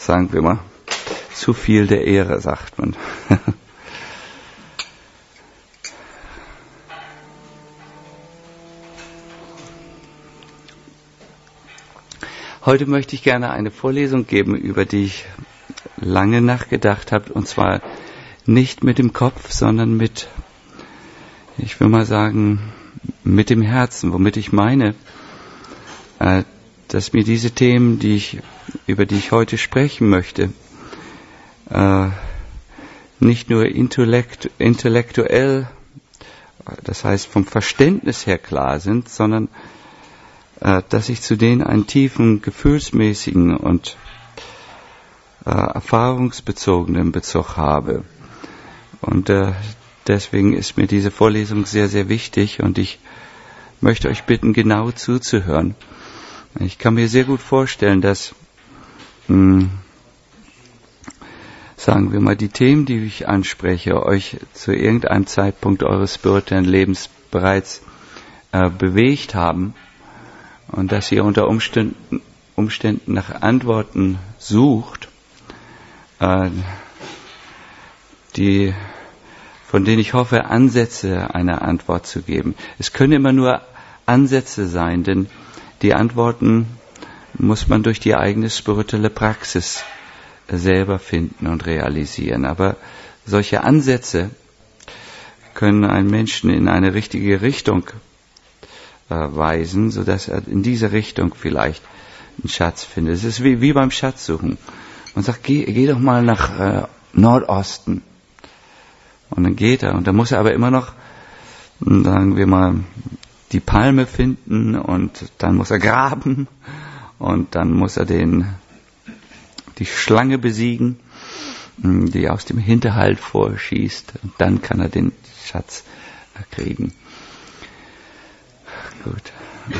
sagen wir mal, zu viel der Ehre, sagt man. Heute möchte ich gerne eine Vorlesung geben, über die ich lange nachgedacht habe, und zwar nicht mit dem Kopf, sondern mit, ich will mal sagen, mit dem Herzen, womit ich meine, dass mir diese Themen, über die ich heute sprechen möchte, nicht nur intellektuell, das heißt vom Verständnis her klar sind, sondern dass ich zu denen einen tiefen, gefühlsmäßigen und erfahrungsbezogenen Bezug habe. Und deswegen ist mir diese Vorlesung sehr, sehr wichtig, und ich möchte euch bitten, genau zuzuhören. Ich kann mir sehr gut vorstellen, dass, sagen wir mal, die Themen, die ich anspreche, euch zu irgendeinem Zeitpunkt eures spirituellen Lebens bereits bewegt haben, und dass ihr unter Umständen nach Antworten sucht, von denen ich hoffe, Ansätze einer Antwort zu geben. Es können immer nur Ansätze sein, denn die Antworten muss man durch die eigene spirituelle Praxis selber finden und realisieren. Aber solche Ansätze können einen Menschen in eine richtige Richtung weisen, sodass er in diese Richtung vielleicht einen Schatz findet. Es ist wie beim Schatzsuchen. Man sagt, geh doch mal nach Nordosten. Und dann geht er. Und dann muss er aber immer noch, sagen wir mal, die Palme finden, und dann muss er graben, und dann muss er die Schlange besiegen, die aus dem Hinterhalt vorschießt. Und dann kann er den Schatz kriegen. Gut.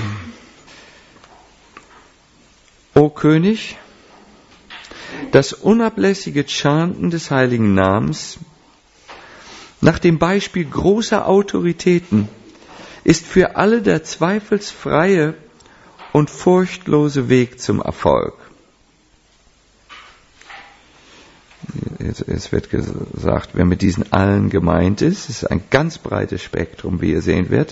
O König, das unablässige Chanten des heiligen Namens nach dem Beispiel großer Autoritäten ist für alle der zweifelsfreie und furchtlose Weg zum Erfolg. Es wird gesagt, wer mit diesen allen gemeint ist, ist ein ganz breites Spektrum, wie ihr sehen werdet.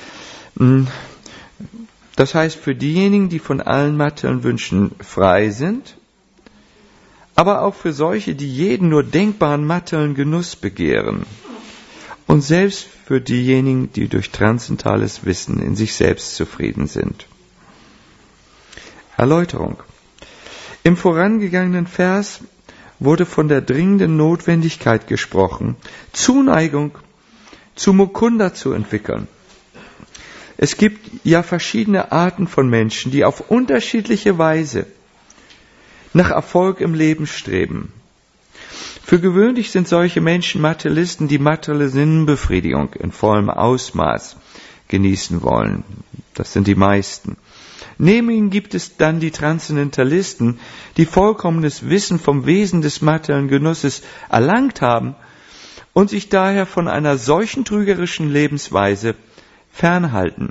Das heißt, für diejenigen, die von allen materiellen Wünschen frei sind, aber auch für solche, die jeden nur denkbaren materiellen Genuss begehren, und selbst für diejenigen, die durch transzendentales Wissen in sich selbst zufrieden sind. Erläuterung. Im vorangegangenen Vers wurde von der dringenden Notwendigkeit gesprochen, Zuneigung zu Mukunda zu entwickeln. Es gibt ja verschiedene Arten von Menschen, die auf unterschiedliche Weise nach Erfolg im Leben streben. Für gewöhnlich sind solche Menschen Materialisten, die materielle Sinnbefriedigung in vollem Ausmaß genießen wollen. Das sind die meisten. Neben ihnen gibt es dann die Transzendentalisten, die vollkommenes Wissen vom Wesen des materiellen Genusses erlangt haben und sich daher von einer solchen trügerischen Lebensweise fernhalten.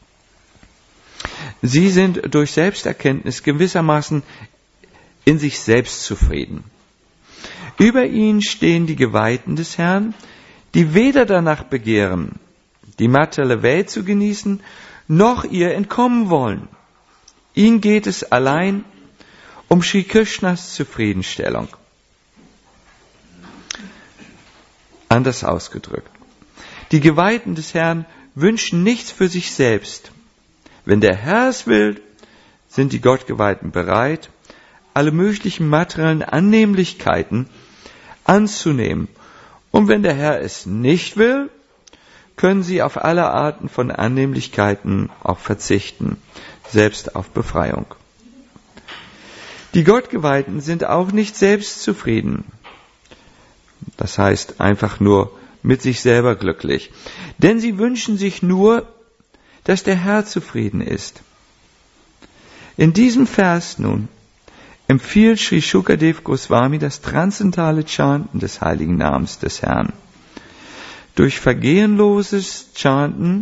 Sie sind durch Selbsterkenntnis gewissermaßen in sich selbst zufrieden. Über ihnen stehen die Geweihten des Herrn, die weder danach begehren, die materielle Welt zu genießen, noch ihr entkommen wollen. Ihnen geht es allein um Sri Krishnas Zufriedenstellung. Anders ausgedrückt. Die Geweihten des Herrn wünschen nichts für sich selbst. Wenn der Herr es will, sind die Gottgeweihten bereit, alle möglichen materiellen Annehmlichkeiten anzunehmen. Und wenn der Herr es nicht will, können sie auf alle Arten von Annehmlichkeiten auch verzichten, selbst auf Befreiung. Die Gottgeweihten sind auch nicht selbst zufrieden. Das heißt einfach nur mit sich selber glücklich. Denn sie wünschen sich nur, dass der Herr zufrieden ist. In diesem Vers nun empfiehlt Sri Shukadev Goswami das transzendentale Chanten des heiligen Namens des Herrn. Durch vergehenloses Chanten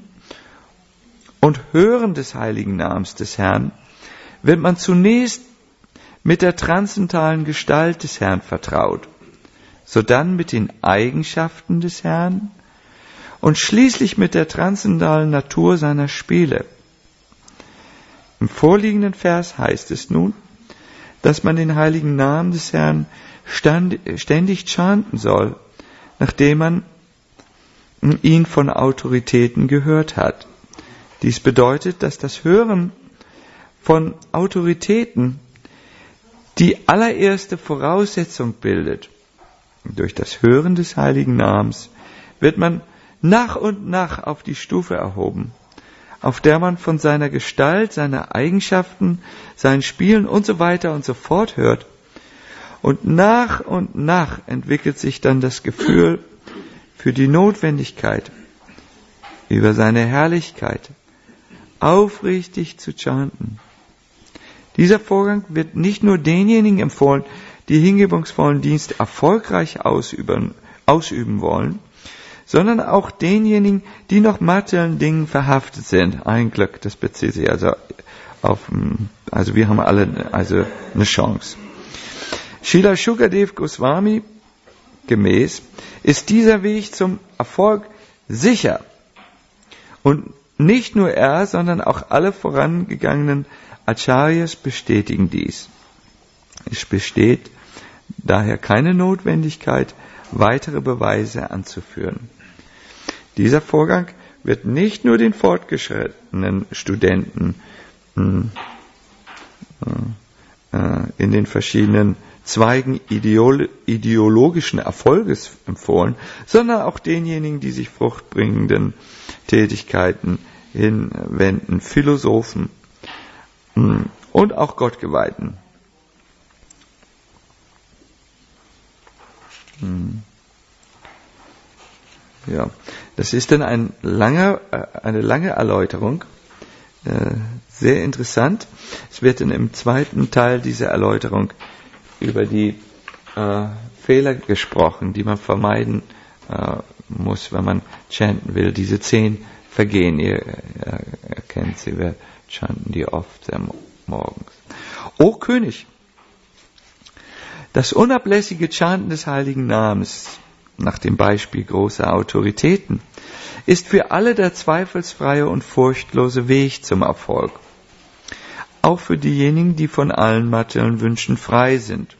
und Hören des heiligen Namens des Herrn wird man zunächst mit der transzendentalen Gestalt des Herrn vertraut, sodann mit den Eigenschaften des Herrn und schließlich mit der transzendentalen Natur seiner Spiele. Im vorliegenden Vers heißt es nun, dass man den heiligen Namen des Herrn ständig chanten soll, nachdem man ihn von Autoritäten gehört hat. Dies bedeutet, dass das Hören von Autoritäten die allererste Voraussetzung bildet. Durch das Hören des heiligen Namens wird man nach und nach auf die Stufe erhoben, auf der man von seiner Gestalt, seiner Eigenschaften, seinen Spielen und so weiter und so fort hört. Und nach entwickelt sich dann das Gefühl für die Notwendigkeit, über seine Herrlichkeit aufrichtig zu chanten. Dieser Vorgang wird nicht nur denjenigen empfohlen, die hingebungsvollen Dienst erfolgreich ausüben wollen, sondern auch denjenigen, die noch materiellen Dingen verhaftet sind. Ein Glück, das bezieht sich also wir haben alle eine Chance. Srila Shukadev Goswami gemäß ist dieser Weg zum Erfolg sicher. Und nicht nur er, sondern auch alle vorangegangenen Acharyas bestätigen dies. Es besteht daher keine Notwendigkeit, weitere Beweise anzuführen. Dieser Vorgang wird nicht nur den fortgeschrittenen Studenten in den verschiedenen Zweigen ideologischen Erfolges empfohlen, sondern auch denjenigen, die sich fruchtbringenden Tätigkeiten hinwenden, Philosophen und auch Gottgeweihten. Ja, das ist dann eine lange Erläuterung, sehr interessant. Es wird dann im zweiten Teil dieser Erläuterung über die Fehler gesprochen, die man vermeiden muss, wenn man chanten will. Diese 10 Vergehen, ihr kennt sie, wir chanten die oft sehr morgens. O König, das unablässige Chanten des heiligen Namens, nach dem Beispiel großer Autoritäten, ist für alle der zweifelsfreie und furchtlose Weg zum Erfolg. Auch für diejenigen, die von allen materiellen Wünschen frei sind.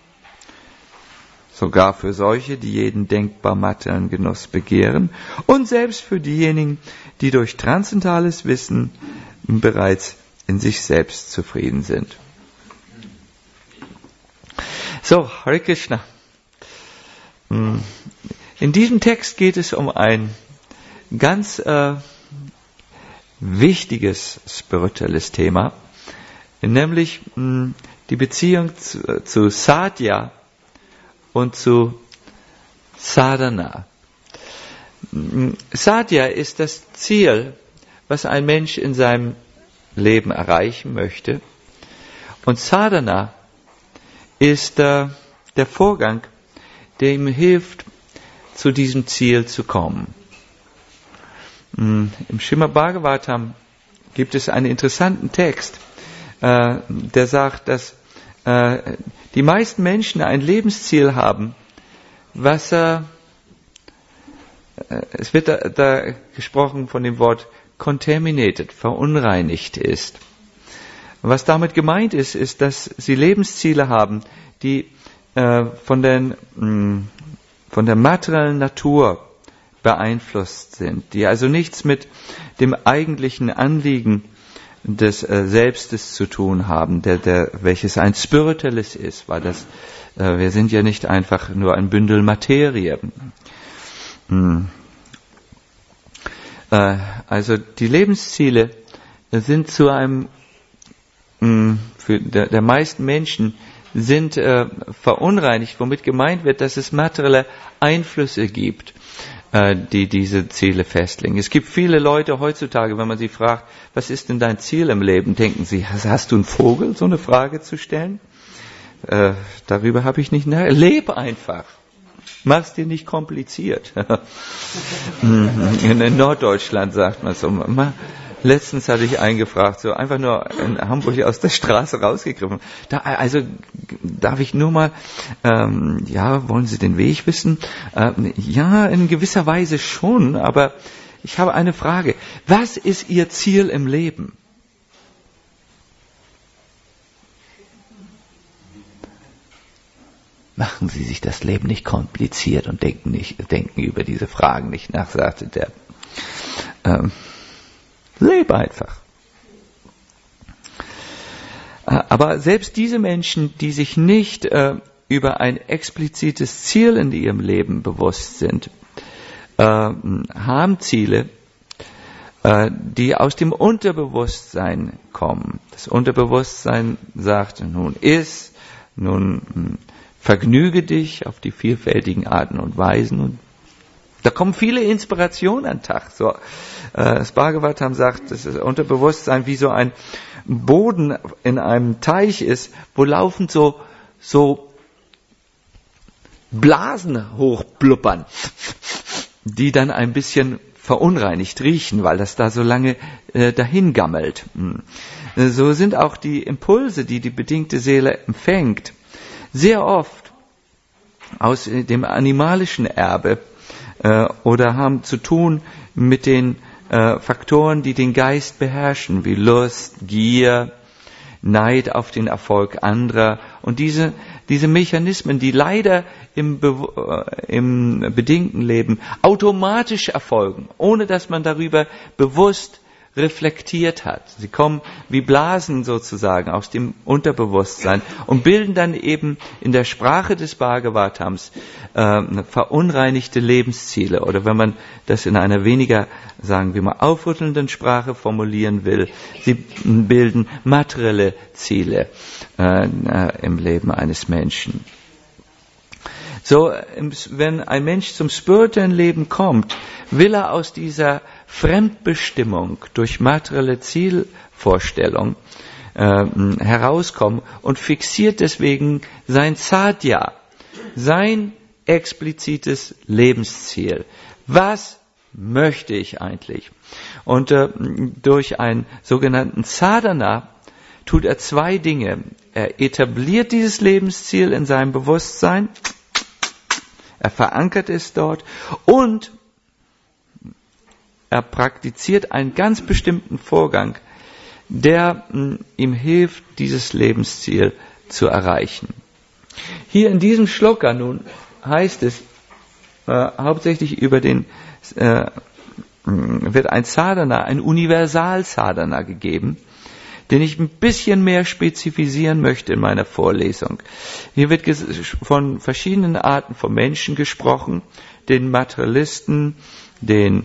Sogar für solche, die jeden denkbar materiellen Genuss begehren und selbst für diejenigen, die durch transzendentales Wissen bereits in sich selbst zufrieden sind. So, Hare Krishna. In diesem Text geht es um ein ganz wichtiges spirituelles Thema, nämlich die Beziehung zu Sadhya und zu Sadhana. Sadhya ist das Ziel, was ein Mensch in seinem Leben erreichen möchte. Und Sadhana ist der Vorgang, der ihm hilft, zu diesem Ziel zu kommen. Im Srimad Bhagavatam gibt es einen interessanten Text, der sagt, dass die meisten Menschen ein Lebensziel haben, was es wird da gesprochen von dem Wort contaminated, verunreinigt ist. Was damit gemeint ist, dass sie Lebensziele haben, die von der materiellen Natur beeinflusst sind, die also nichts mit dem eigentlichen Anliegen des Selbstes zu tun haben, welches ein spirituelles ist, weil wir sind ja nicht einfach nur ein Bündel Materie. Also die Lebensziele sind zu einem, für der meisten Menschen sind verunreinigt, womit gemeint wird, dass es materielle Einflüsse gibt, die diese Ziele festlegen. Es gibt viele Leute heutzutage, wenn man sie fragt, was ist denn dein Ziel im Leben, denken sie, hast du einen Vogel, so eine Frage zu stellen? Darüber habe ich nicht leb einfach. Mach's dir nicht kompliziert. In Norddeutschland sagt man so, Letztens hatte ich einen gefragt, so einfach nur in Hamburg aus der Straße rausgegriffen. Also darf ich nur mal, wollen Sie den Weg wissen? Ja, in gewisser Weise schon, aber ich habe eine Frage. Was ist Ihr Ziel im Leben? Machen Sie sich das Leben nicht kompliziert und denken über diese Fragen nicht nach, sagte der. Lebe einfach. Aber selbst diese Menschen, die sich nicht über ein explizites Ziel in ihrem Leben bewusst sind, haben Ziele, die aus dem Unterbewusstsein kommen. Das Unterbewusstsein sagt, nun vergnüge dich auf die vielfältigen Arten und Weisen. Und da kommen viele Inspirationen an den Tag. So, das Bhagavatam sagt, dass das Unterbewusstsein wie so ein Boden in einem Teich ist, wo laufend so Blasen hochblubbern, die dann ein bisschen verunreinigt riechen, weil das da so lange dahin gammelt. So sind auch die Impulse, die die bedingte Seele empfängt, sehr oft aus dem animalischen Erbe oder haben zu tun mit den Faktoren, die den Geist beherrschen, wie Lust, Gier, Neid auf den Erfolg anderer. Und diese Mechanismen, die leider im bedingten Leben automatisch erfolgen, ohne dass man darüber bewusst reflektiert hat. Sie kommen wie Blasen sozusagen aus dem Unterbewusstsein und bilden dann eben in der Sprache des Bhagavatams verunreinigte Lebensziele. Oder wenn man das in einer weniger, sagen wir mal, aufrüttelnden Sprache formulieren will, sie bilden materielle Ziele im Leben eines Menschen. So, wenn ein Mensch zum spirituellen Leben kommt, will er aus dieser Fremdbestimmung durch materielle Zielvorstellung herauskommen und fixiert deswegen sein Sadhya, sein explizites Lebensziel. Was möchte ich eigentlich? Und durch einen sogenannten Sadhana tut er zwei Dinge. Er etabliert dieses Lebensziel in seinem Bewusstsein, er verankert es dort und er praktiziert einen ganz bestimmten Vorgang, der ihm hilft, dieses Lebensziel zu erreichen. Hier in diesem Shloka nun heißt es, hauptsächlich über wird ein Sadhana, ein Universal-Sadhana gegeben, den ich ein bisschen mehr spezifizieren möchte in meiner Vorlesung. Hier wird von verschiedenen Arten von Menschen gesprochen, den Materialisten, den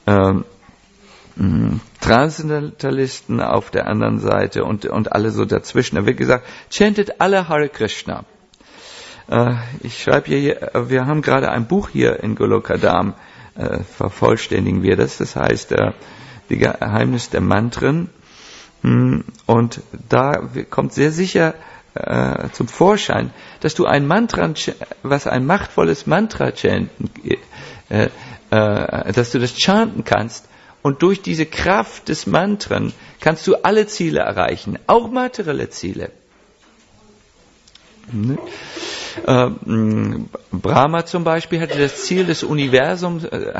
Transzendentalisten auf der anderen Seite und alle so dazwischen. Da wird gesagt, chantet alle Hare Krishna. Ich schreibe hier, wir haben gerade ein Buch hier in Golokadam, vervollständigen wir das. Das heißt, die Geheimnis der Mantren. Und da kommt sehr sicher zum Vorschein, dass du ein machtvolles Mantra chanten, dass du das chanten kannst und durch diese Kraft des Mantren kannst du alle Ziele erreichen, auch materielle Ziele. Brahma zum Beispiel hatte das Ziel, das Universum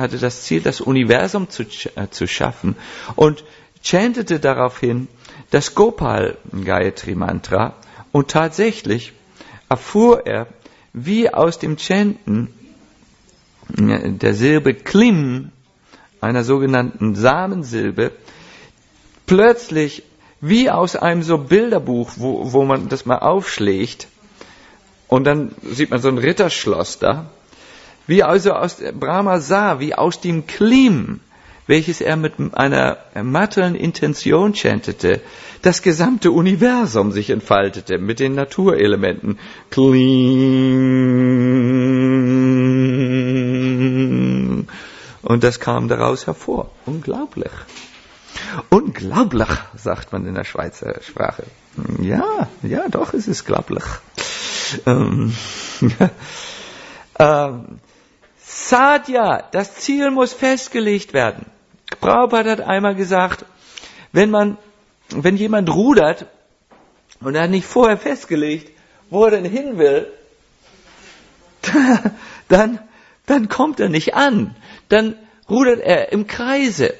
zu schaffen und chantete daraufhin das Gopal Gayatri Mantra und tatsächlich erfuhr er, wie aus dem Chanten der Silbe Klim, einer sogenannten Samensilbe, plötzlich wie aus einem so Bilderbuch, wo man das mal aufschlägt und dann sieht man so ein Ritterschloss da, wie also Brahma sah, wie aus dem Klim, welches er mit einer materiellen Intention chantete, das gesamte Universum sich entfaltete mit den Naturelementen. Kling. Und das kam daraus hervor. Unglaublich. Unglaublich, sagt man in der Schweizer Sprache. Ja, doch, es ist glaublich. Sadhya, das Ziel muss festgelegt werden. Prabhupada hat einmal gesagt, wenn jemand rudert und er hat nicht vorher festgelegt, wo er denn hin will, dann kommt er nicht an. Dann rudert er im Kreise.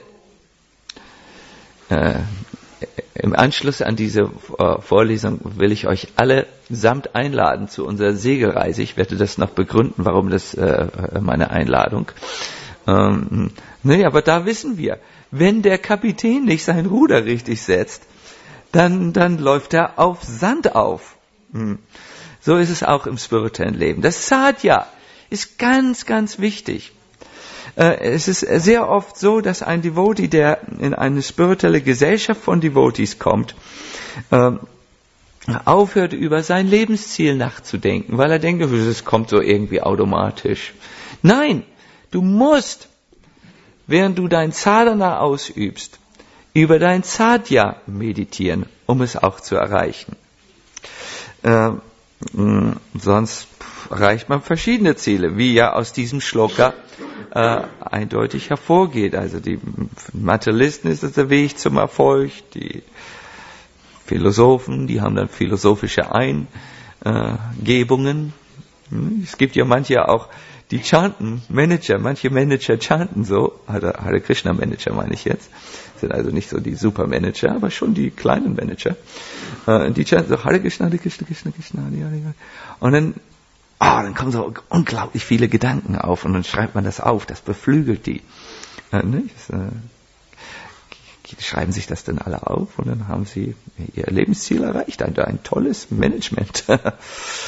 Im Anschluss an diese Vorlesung will ich euch alle samt einladen zu unserer Segelreise. Ich werde das noch begründen, warum das meine Einladung. Aber da wissen wir, wenn der Kapitän nicht sein Ruder richtig setzt, dann läuft er auf Sand auf. So ist es auch im spirituellen Leben. Das Sadhya ist ganz, ganz wichtig. Es ist sehr oft so, dass ein Devotee, der in eine spirituelle Gesellschaft von Devotees kommt, aufhört, über sein Lebensziel nachzudenken, weil er denkt, das kommt so irgendwie automatisch. Nein, du musst, während du dein Sadhana ausübst, über dein Sadhya meditieren, um es auch zu erreichen. Sonst erreicht man verschiedene Ziele, wie ja aus diesem Shloka eindeutig hervorgeht. Also die Materialisten ist das der Weg zum Erfolg, die Philosophen, die haben dann philosophische Eingebungen. Es gibt ja manche auch, die chanten, manche Manager chanten so, Hare Krishna Manager meine ich jetzt, sind also nicht so die Supermanager, aber schon die kleinen Manager, die chanten so Hare Krishna, Hare Krishna, Krishna Krishna, Hare Hare. Und dann kommen so unglaublich viele Gedanken auf und dann schreibt man das auf, das beflügelt die. Die schreiben sich das dann alle auf und dann haben sie ihr Lebensziel erreicht, ein tolles Management. Hare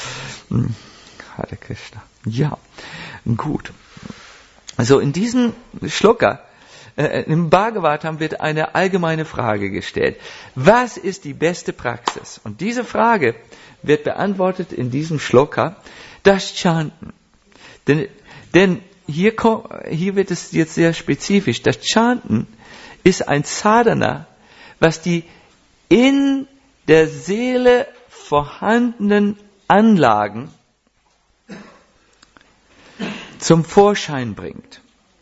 Krishna. Ja, gut. Also in diesem Shloka, im Bhagavatam wird eine allgemeine Frage gestellt. Was ist die beste Praxis? Und diese Frage wird beantwortet in diesem Shloka, das Chanten. Denn hier wird es jetzt sehr spezifisch. Das Chanten ist ein Sadhana, was die in der Seele vorhandenen Anlagen zum Vorschein bringt.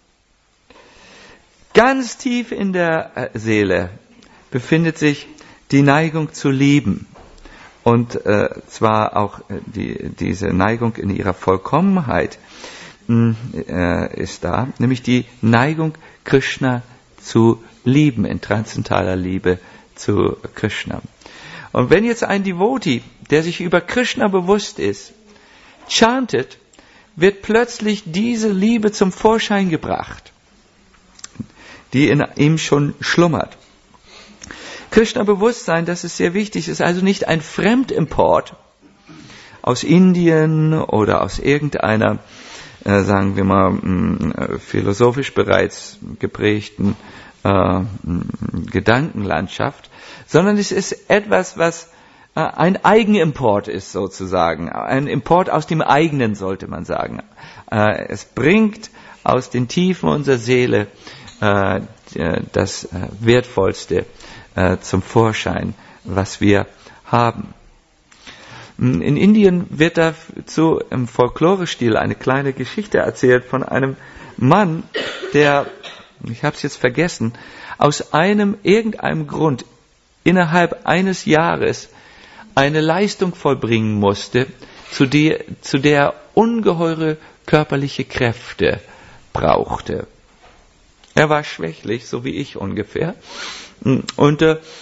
Ganz tief in der Seele befindet sich die Neigung zu lieben. Und zwar auch diese Neigung in ihrer Vollkommenheit ist da, nämlich die Neigung, Krishna zu lieben, in transzendentaler Liebe zu Krishna. Und wenn jetzt ein Devotee, der sich über Krishna bewusst ist, chantet, wird plötzlich diese Liebe zum Vorschein gebracht, die in ihm schon schlummert. Krishna-Bewusstsein, das ist sehr wichtig, ist also nicht ein Fremdimport aus Indien oder aus irgendeiner, sagen wir mal, philosophisch bereits geprägten Gedankenlandschaft, sondern es ist etwas, was ein Eigenimport ist sozusagen, ein Import aus dem eigenen, sollte man sagen. Es bringt aus den Tiefen unserer Seele das Wertvollste zum Vorschein, was wir haben. In Indien wird dazu im Folklore-Stil eine kleine Geschichte erzählt von einem Mann, der, ich habe es jetzt vergessen, aus irgendeinem Grund innerhalb eines Jahres eine Leistung vollbringen musste, zu der er ungeheure körperliche Kräfte brauchte. Er war schwächlich, so wie ich ungefähr, und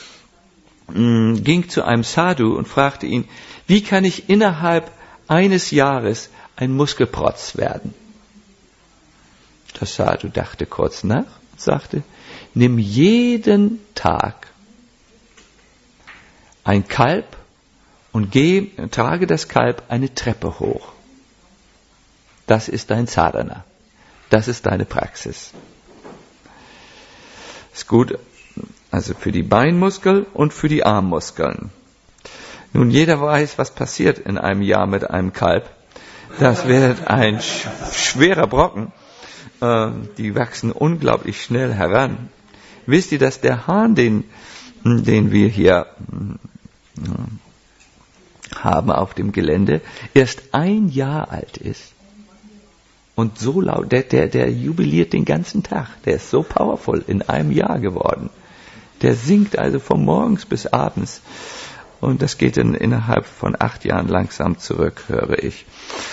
ging zu einem Sadhu und fragte ihn, wie kann ich innerhalb eines Jahres ein Muskelprotz werden? Der Sadhu dachte kurz nach und sagte, nimm jeden Tag ein Kalb und trage das Kalb eine Treppe hoch. Das ist dein Sadhana. Das ist deine Praxis. Ist gut, also für die Beinmuskeln und für die Armmuskeln. Nun, jeder weiß, was passiert in einem Jahr mit einem Kalb. Das wird ein schwerer Brocken. Die wachsen unglaublich schnell heran. Wisst ihr, dass der Hahn, den wir hier haben auf dem Gelände, erst 1 Jahr alt ist? Und so laut, der jubiliert den ganzen Tag. Der ist so powerful in einem Jahr geworden. Der singt also von morgens bis abends. Und das geht dann innerhalb von 8 Jahren langsam zurück, höre ich.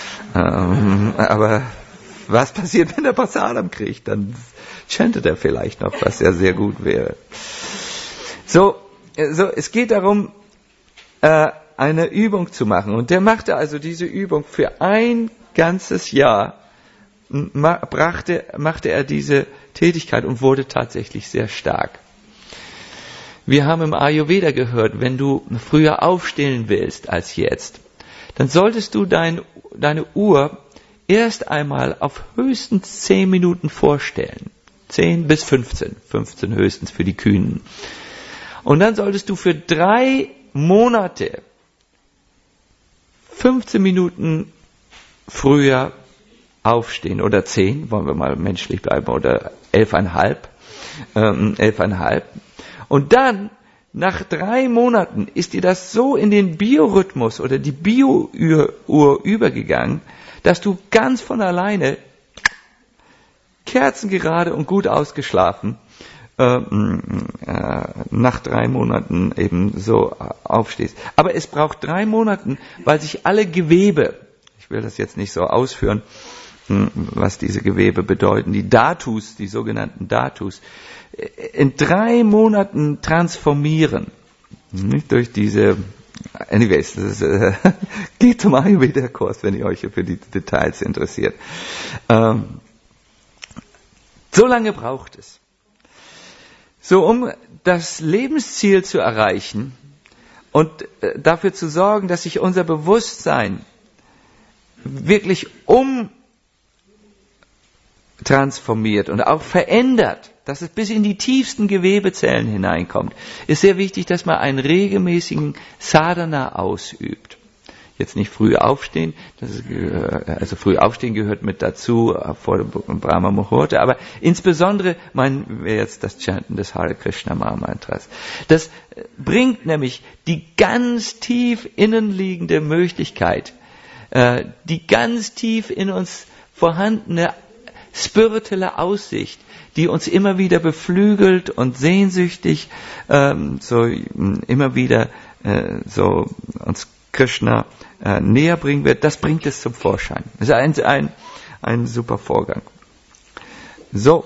Aber was passiert, wenn der Pastor Adam kriegt? Dann chantet er vielleicht noch, was ja sehr gut wäre. So, es geht darum, eine Übung zu machen. Und der machte also diese Übung für ein ganzes Jahr, machte er diese Tätigkeit und wurde tatsächlich sehr stark. Wir haben im Ayurveda gehört, wenn du früher aufstehen willst als jetzt, dann solltest du deine Uhr erst einmal auf höchstens 10 Minuten vorstellen. 10 bis 15. 15 höchstens für die Kühnen. Und dann solltest du für 3 Monate 15 Minuten früher aufstehen. Oder 10, wollen wir mal menschlich bleiben, oder 11,5. 11,5. Und dann, nach 3 Monaten, ist dir das so in den Biorhythmus oder die Bio-Uhr übergegangen, dass du ganz von alleine, kerzengerade und gut ausgeschlafen, nach 3 Monaten eben so aufstehst. Aber es braucht 3 Monate, weil sich alle Gewebe, ich will das jetzt nicht so ausführen, was diese Gewebe bedeuten, die Dhatus, die sogenannten Dhatus, in 3 Monaten transformieren. Nicht durch diese, anyways, das geht zum Ayurveda-Kurs, wenn ihr euch für die Details interessiert. So lange braucht es. So, um das Lebensziel zu erreichen und dafür zu sorgen, dass sich unser Bewusstsein wirklich transformiert und auch verändert, dass es bis in die tiefsten Gewebezellen hineinkommt, ist sehr wichtig, dass man einen regelmäßigen Sadhana ausübt. Jetzt nicht früh aufstehen, also früh aufstehen gehört mit dazu vor dem Brahma Muhurta, aber insbesondere meinen wir jetzt das Chanten des Hare Krishna Mahamantras. Das bringt nämlich die ganz tief innenliegende Möglichkeit, die ganz tief in uns vorhandene spirituelle Aussicht, die uns immer wieder beflügelt und sehnsüchtig immer wieder so uns Krishna näher bringen wird, das bringt es zum Vorschein. Das ist ein super Vorgang. So,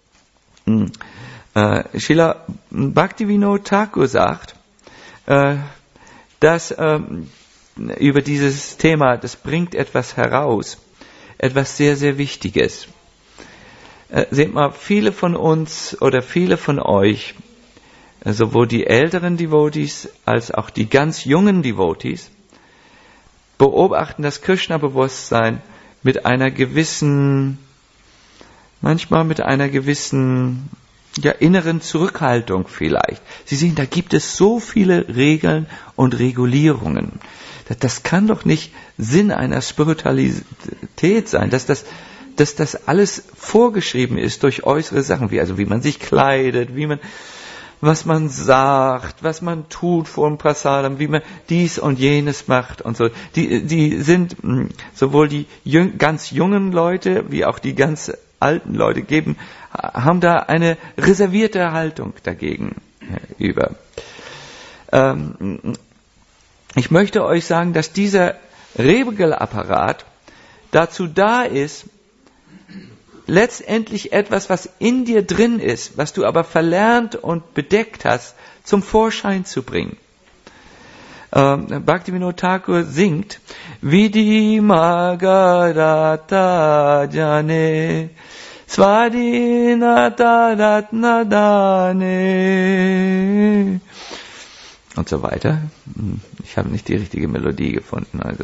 Srila Bhaktivinoda Thakur sagt, dass über dieses Thema, das bringt etwas heraus, etwas sehr, sehr Wichtiges. Seht mal, viele von uns oder viele von euch, sowohl die älteren Devotees als auch die ganz jungen Devotees, beobachten das Krishna-Bewusstsein manchmal mit einer gewissen inneren Zurückhaltung vielleicht. Sie sehen, da gibt es so viele Regeln und Regulierungen. Das kann doch nicht Sinn einer Spiritualität sein, dass das alles vorgeschrieben ist durch äußere Sachen, wie man sich kleidet, was man sagt, was man tut vor dem Prasadam, wie man dies und jenes macht und so. Die sind sowohl die ganz jungen Leute wie auch die ganz alten Leute haben da eine reservierte Haltung dagegen über. Ich möchte euch sagen, dass dieser Regelapparat dazu da ist, letztendlich etwas, was in dir drin ist, was du aber verlernt und bedeckt hast, zum Vorschein zu bringen. Bhaktivinoda Thakur singt, Vidhi Magarata Jane Svadhinata Ratnadane und so weiter. Ich habe nicht die richtige Melodie gefunden, also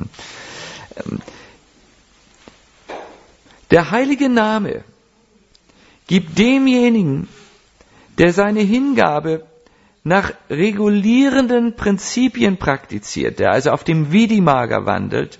der heilige Name gibt demjenigen, der seine Hingabe nach regulierenden Prinzipien praktiziert, der also auf dem Vidhi-Marga wandelt,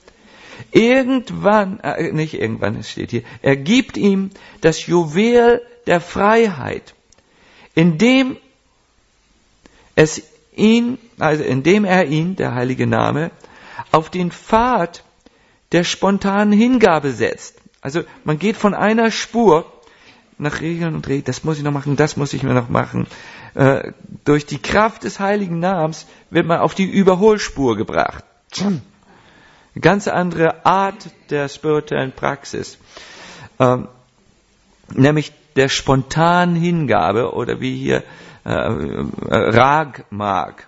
es steht hier, er gibt ihm das Juwel der Freiheit, indem er ihn, der heilige Name, auf den Pfad der spontanen Hingabe setzt. Also man geht von einer Spur, nach Regeln und Regeln. Das muss ich noch machen, das muss ich mir noch machen. Durch die Kraft des heiligen Namens wird man auf die Überholspur gebracht. Eine ganz andere Art der spirituellen Praxis. Nämlich der spontanen Hingabe oder wie hier Rag Marg.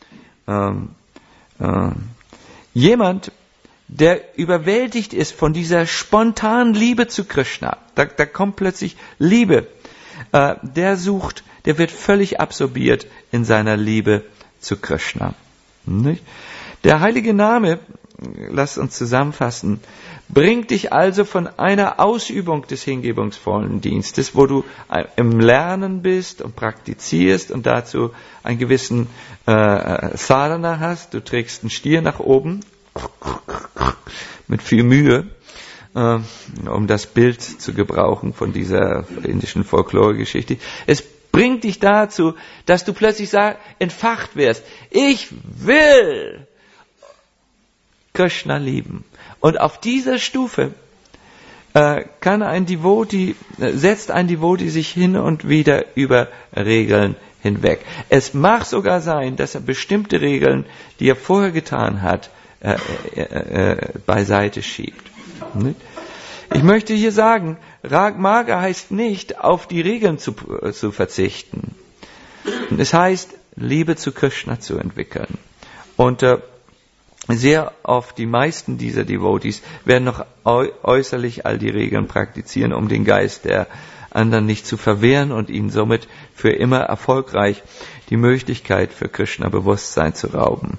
Jemand, der überwältigt ist von dieser spontanen Liebe zu Krishna. Da kommt plötzlich Liebe. Der wird völlig absorbiert in seiner Liebe zu Krishna. Nicht? Der heilige Name, lasst uns zusammenfassen, bringt dich also von einer Ausübung des hingebungsvollen Dienstes, wo du im Lernen bist und praktizierst und dazu einen gewissen Sadhana hast. Du trägst einen Stier nach oben mit viel Mühe, um das Bild zu gebrauchen von dieser indischen Folklore-Geschichte. Es bringt dich dazu, dass du plötzlich entfacht wirst. Ich will Krishna lieben. Und auf dieser Stufe setzt ein Devotee sich hin und wieder über Regeln hinweg. Es mag sogar sein, dass er bestimmte Regeln, die er vorher getan hat, beiseite schiebt. Ich möchte hier sagen, Rag Marga heißt nicht, auf die Regeln zu verzichten. Es heißt, Liebe zu Krishna zu entwickeln. Und sehr oft, die meisten dieser Devotees werden noch äußerlich all die Regeln praktizieren, um den Geist der anderen nicht zu verwehren und ihnen somit für immer erfolgreich die Möglichkeit für Krishna-Bewusstsein zu rauben.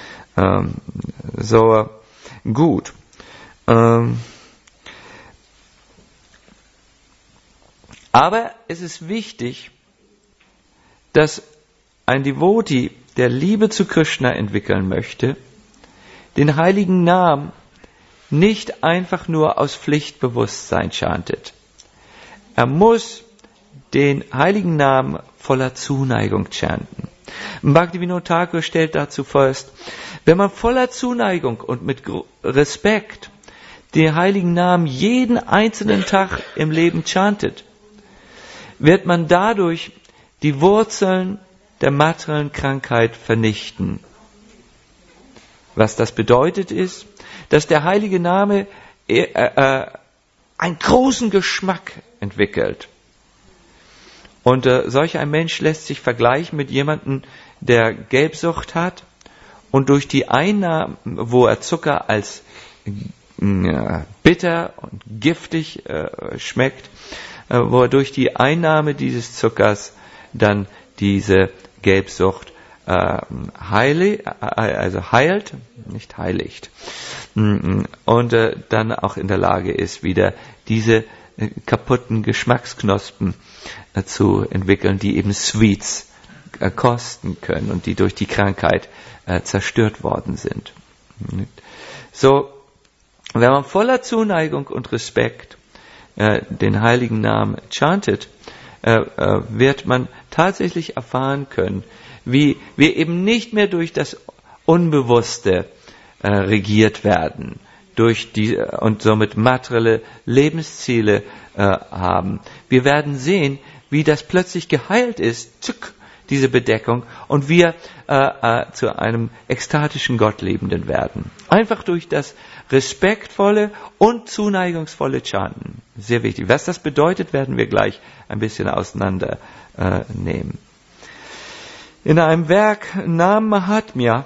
Gut. Aber es ist wichtig, dass ein Devotee, der Liebe zu Krishna entwickeln möchte, den heiligen Namen nicht einfach nur aus Pflichtbewusstsein chantet. Er muss den heiligen Namen voller Zuneigung chanten. Bhaktivinoda Thakur stellt dazu fest, wenn man voller Zuneigung und mit Respekt den heiligen Namen jeden einzelnen Tag im Leben chantet, wird man dadurch die Wurzeln der materiellen Krankheit vernichten. Was das bedeutet ist, dass der heilige Name einen großen Geschmack entwickelt. Und solch ein Mensch lässt sich vergleichen mit jemandem, der Gelbsucht hat und durch die Einnahme, wo er Zucker als bitter und giftig schmeckt, wo er durch die Einnahme dieses Zuckers dann diese Gelbsucht heilt, nicht heiligt, und dann auch in der Lage ist, wieder diese kaputten Geschmacksknospen zu entwickeln, die eben Sweets kosten können und die durch die Krankheit zerstört worden sind. So, wenn man voller Zuneigung und Respekt den heiligen Namen chantet, wird man tatsächlich erfahren können, wie wir eben nicht mehr durch das Unbewusste regiert werden, und somit materielle Lebensziele haben. Wir werden sehen, wie das plötzlich geheilt ist, diese Bedeckung, und wir zu einem ekstatischen Gottlebenden werden. Einfach durch das respektvolle und zuneigungsvolle Chanten. Sehr wichtig. Was das bedeutet, werden wir gleich ein bisschen auseinander nehmen. In einem Werk Nam Mahatmya,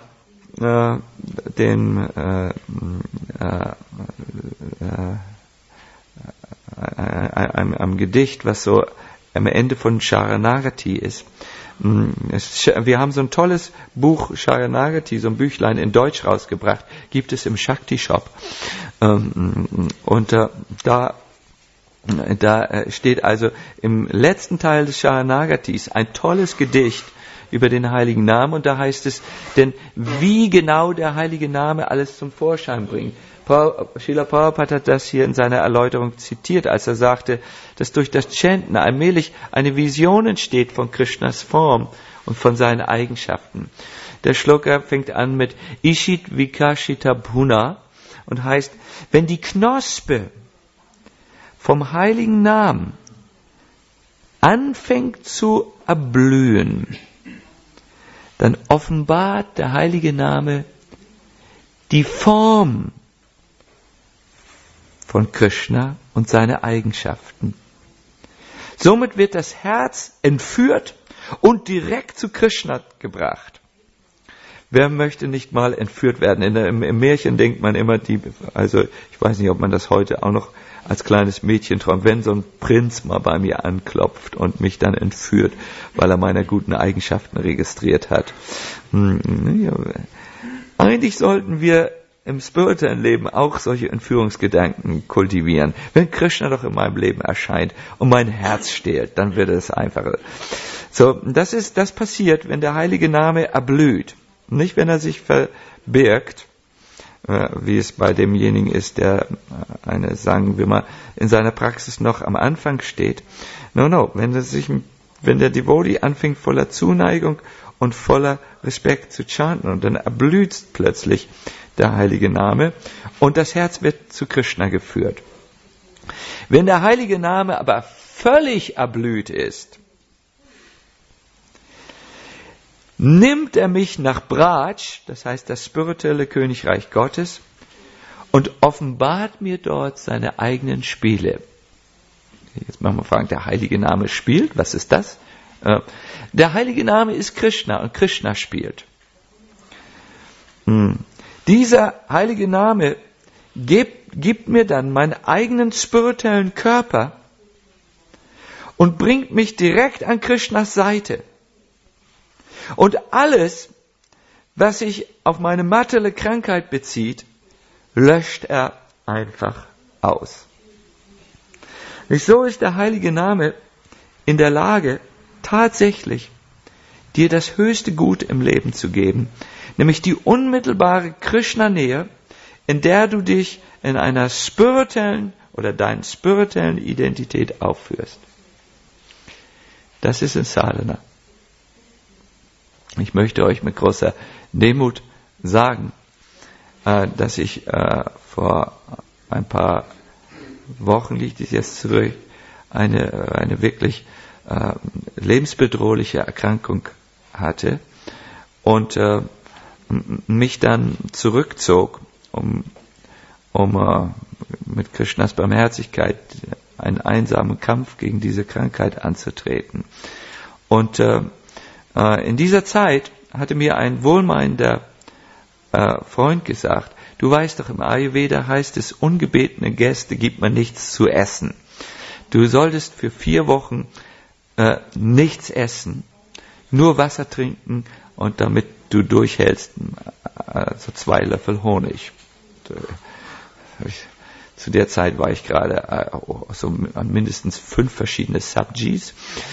einem Gedicht, was so am Ende von Sharanagati ist. Wir haben so ein tolles Buch Sharanagati, so ein Büchlein in Deutsch rausgebracht, gibt es im Shakti Shop. Und da steht also im letzten Teil des Sharanagatis ein tolles Gedicht über den heiligen Namen, und da heißt es, denn wie genau der heilige Name alles zum Vorschein bringt. Srila Prabhupada hat das hier in seiner Erläuterung zitiert, als er sagte, dass durch das Chanten allmählich eine Vision entsteht von Krishnas Form und von seinen Eigenschaften. Der Shloka fängt an mit Ishit Vikashita Bhuna und heißt, wenn die Knospe vom heiligen Namen anfängt zu erblühen, dann offenbart der heilige Name die Form von Krishna und seine Eigenschaften. Somit wird das Herz entführt und direkt zu Krishna gebracht. Wer möchte nicht mal entführt werden? Im Märchen denkt man immer, also ich weiß nicht, ob man das heute auch noch als kleines Mädchen träumt, wenn so ein Prinz mal bei mir anklopft und mich dann entführt, weil er meine guten Eigenschaften registriert hat. Eigentlich sollten wir im spirituellen Leben auch solche Entführungsgedanken kultivieren. Wenn Krishna doch in meinem Leben erscheint und mein Herz stehlt, dann wird es einfacher. So, das passiert, wenn der heilige Name erblüht. Nicht, wenn er sich verbirgt, wie es bei demjenigen ist, der sagen wir mal, in seiner Praxis noch am Anfang steht. No, wenn der Devotee anfängt voller Zuneigung und voller Respekt zu chanten und dann erblüht plötzlich der heilige Name und das Herz wird zu Krishna geführt. Wenn der heilige Name aber völlig erblüht ist, nimmt er mich nach Braj, das heißt das spirituelle Königreich Gottes, und offenbart mir dort seine eigenen Spiele. Jetzt machen wir fragen, der heilige Name spielt, was ist das? Der heilige Name ist Krishna und Krishna spielt. Dieser heilige Name gibt mir dann meinen eigenen spirituellen Körper und bringt mich direkt an Krishnas Seite. Und alles, was sich auf meine materielle Krankheit bezieht, löscht er einfach aus. So ist der heilige Name in der Lage, tatsächlich dir das höchste Gut im Leben zu geben, nämlich die unmittelbare Krishna-Nähe, in der du dich in einer spirituellen oder deiner spirituellen Identität aufführst. Das ist in Sadhana. Ich möchte euch mit großer Demut sagen, dass ich vor ein paar Wochen, liegt es jetzt zurück, eine wirklich lebensbedrohliche Erkrankung hatte und mich dann zurückzog, um mit Krishnas Barmherzigkeit einen einsamen Kampf gegen diese Krankheit anzutreten. Und in dieser Zeit hatte mir ein wohlmeinender Freund gesagt, du weißt doch, im Ayurveda heißt es, ungebetene Gäste gibt man nichts zu essen. Du solltest für 4 Wochen nichts essen, nur Wasser trinken und damit du durchhältst, so 2 Löffel Honig. Zu der Zeit war ich gerade so an mindestens 5 verschiedene Sabjis,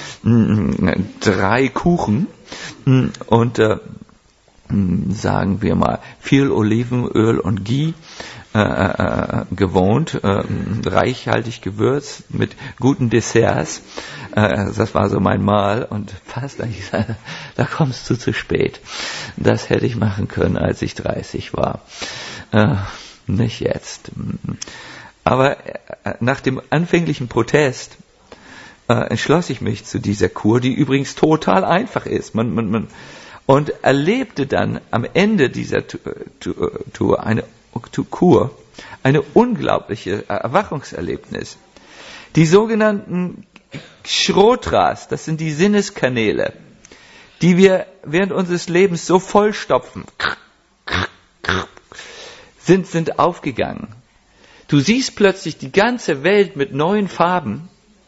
3 Kuchen und sagen wir mal viel Olivenöl und Ghee gewohnt, reichhaltig gewürzt mit guten Desserts. Das war so mein Mahl und fast eigentlich, da kommst du zu spät. Das hätte ich machen können, als ich 30 war. Nicht jetzt. Aber nach dem anfänglichen Protest entschloss ich mich zu dieser Kur, die übrigens total einfach ist. Und erlebte dann am Ende dieser Tour eine unglaubliche Erwachungserlebnis. Die sogenannten Shrotras, das sind die Sinneskanäle, die wir während unseres Lebens so vollstopfen, sind aufgegangen. Du siehst plötzlich die ganze Welt mit neuen Farben,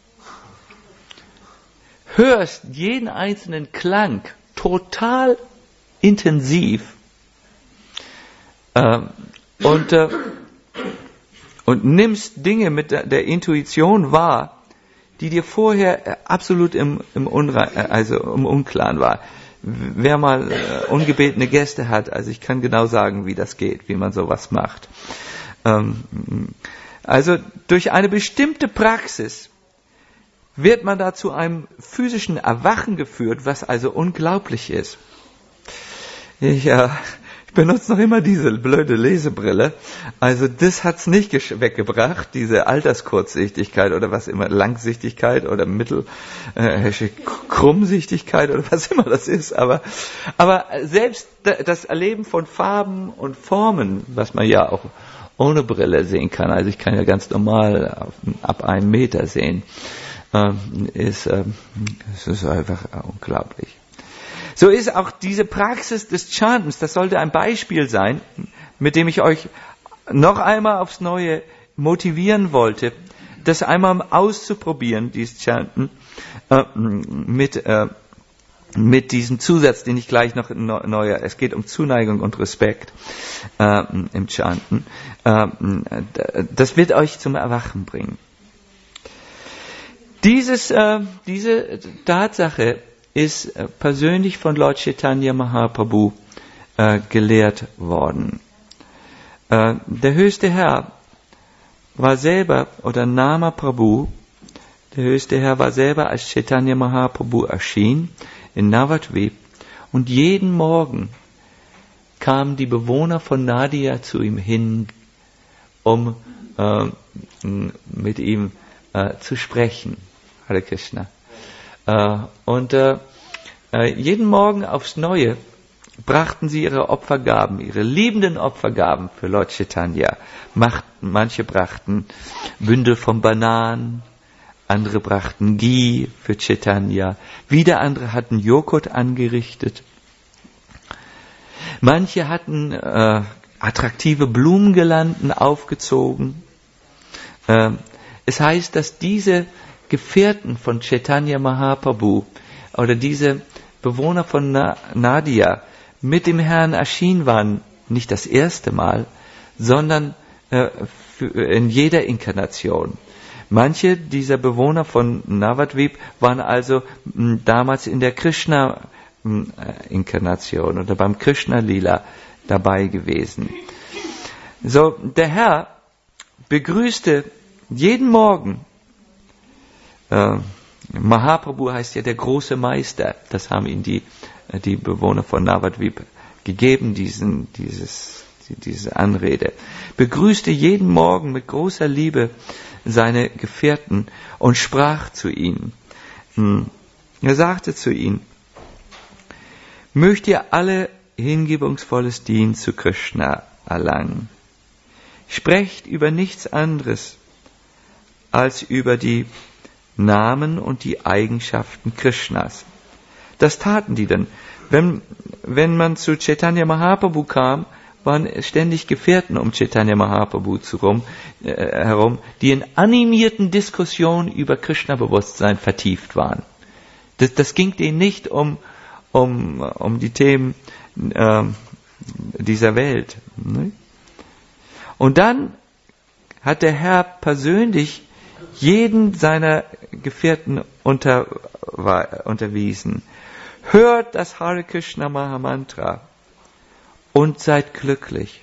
hörst jeden einzelnen Klang total intensiv und nimmst Dinge mit der Intuition wahr, die dir vorher absolut im Unklaren war. Wer mal ungebetene Gäste hat, also ich kann genau sagen, wie das geht, wie man sowas macht. Also durch eine bestimmte Praxis wird man da zu einem physischen Erwachen geführt, was also unglaublich ist. Ich benutze noch immer diese blöde Lesebrille. Also das hat's nicht weggebracht, diese Alterskurzsichtigkeit oder was immer, Langsichtigkeit oder Krummsichtigkeit oder was immer das ist. Aber selbst das Erleben von Farben und Formen, was man ja auch ohne Brille sehen kann, also ich kann ja ganz normal ab 1 Meter sehen, es ist einfach unglaublich. So ist auch diese Praxis des Chantens, das sollte ein Beispiel sein, mit dem ich euch noch einmal aufs Neue motivieren wollte, das einmal auszuprobieren, dieses Chanten, mit diesem Zusatz, den ich gleich noch neuer, es geht um Zuneigung und Respekt im Chanten, das wird euch zum Erwachen bringen. Diese Tatsache ist persönlich von Lord Chaitanya Mahaprabhu gelehrt worden. Der höchste Herr war selber, oder Nama Prabhu, der höchste Herr war selber, als Chaitanya Mahaprabhu erschien, in Navadvip, und jeden Morgen kamen die Bewohner von Nadia zu ihm hin, um mit ihm zu sprechen. Hare Krishna. Jeden Morgen aufs Neue brachten sie ihre Opfergaben, ihre liebenden Opfergaben für Lord Chaitanya. Manche brachten Bündel von Bananen, andere brachten Ghee für Chaitanya, wieder andere hatten Joghurt angerichtet. Manche hatten attraktive Blumengirlanden aufgezogen. Es heißt, dass diese Gefährten von Chaitanya Mahaprabhu oder diese Bewohner von Nadia mit dem Herrn erschienen waren, nicht das erste Mal, sondern in jeder Inkarnation. Manche dieser Bewohner von Navadvip waren also damals in der Krishna-Inkarnation oder beim Krishna-Lila dabei gewesen. So, der Herr begrüßte jeden Morgen, Mahaprabhu heißt ja der große Meister, das haben ihm die Bewohner von Navadvip gegeben, diese Anrede, begrüßte jeden Morgen mit großer Liebe seine Gefährten und sprach zu ihnen. Er sagte zu ihnen: Mögt ihr alle hingebungsvolles Dienen zu Krishna erlangen. Sprecht über nichts anderes als über die Namen und die Eigenschaften Krishnas. Das taten die dann. Wenn man zu Chaitanya Mahaprabhu kam, waren ständig Gefährten um Chaitanya Mahaprabhu herum, die in animierten Diskussionen über Krishna-Bewusstsein vertieft waren. Das ging denen nicht um die Themen dieser Welt. Ne? Und dann hat der Herr persönlich jeden seiner Gefährten unterwiesen. Hört das Hare Krishna Mahamantra und seid glücklich.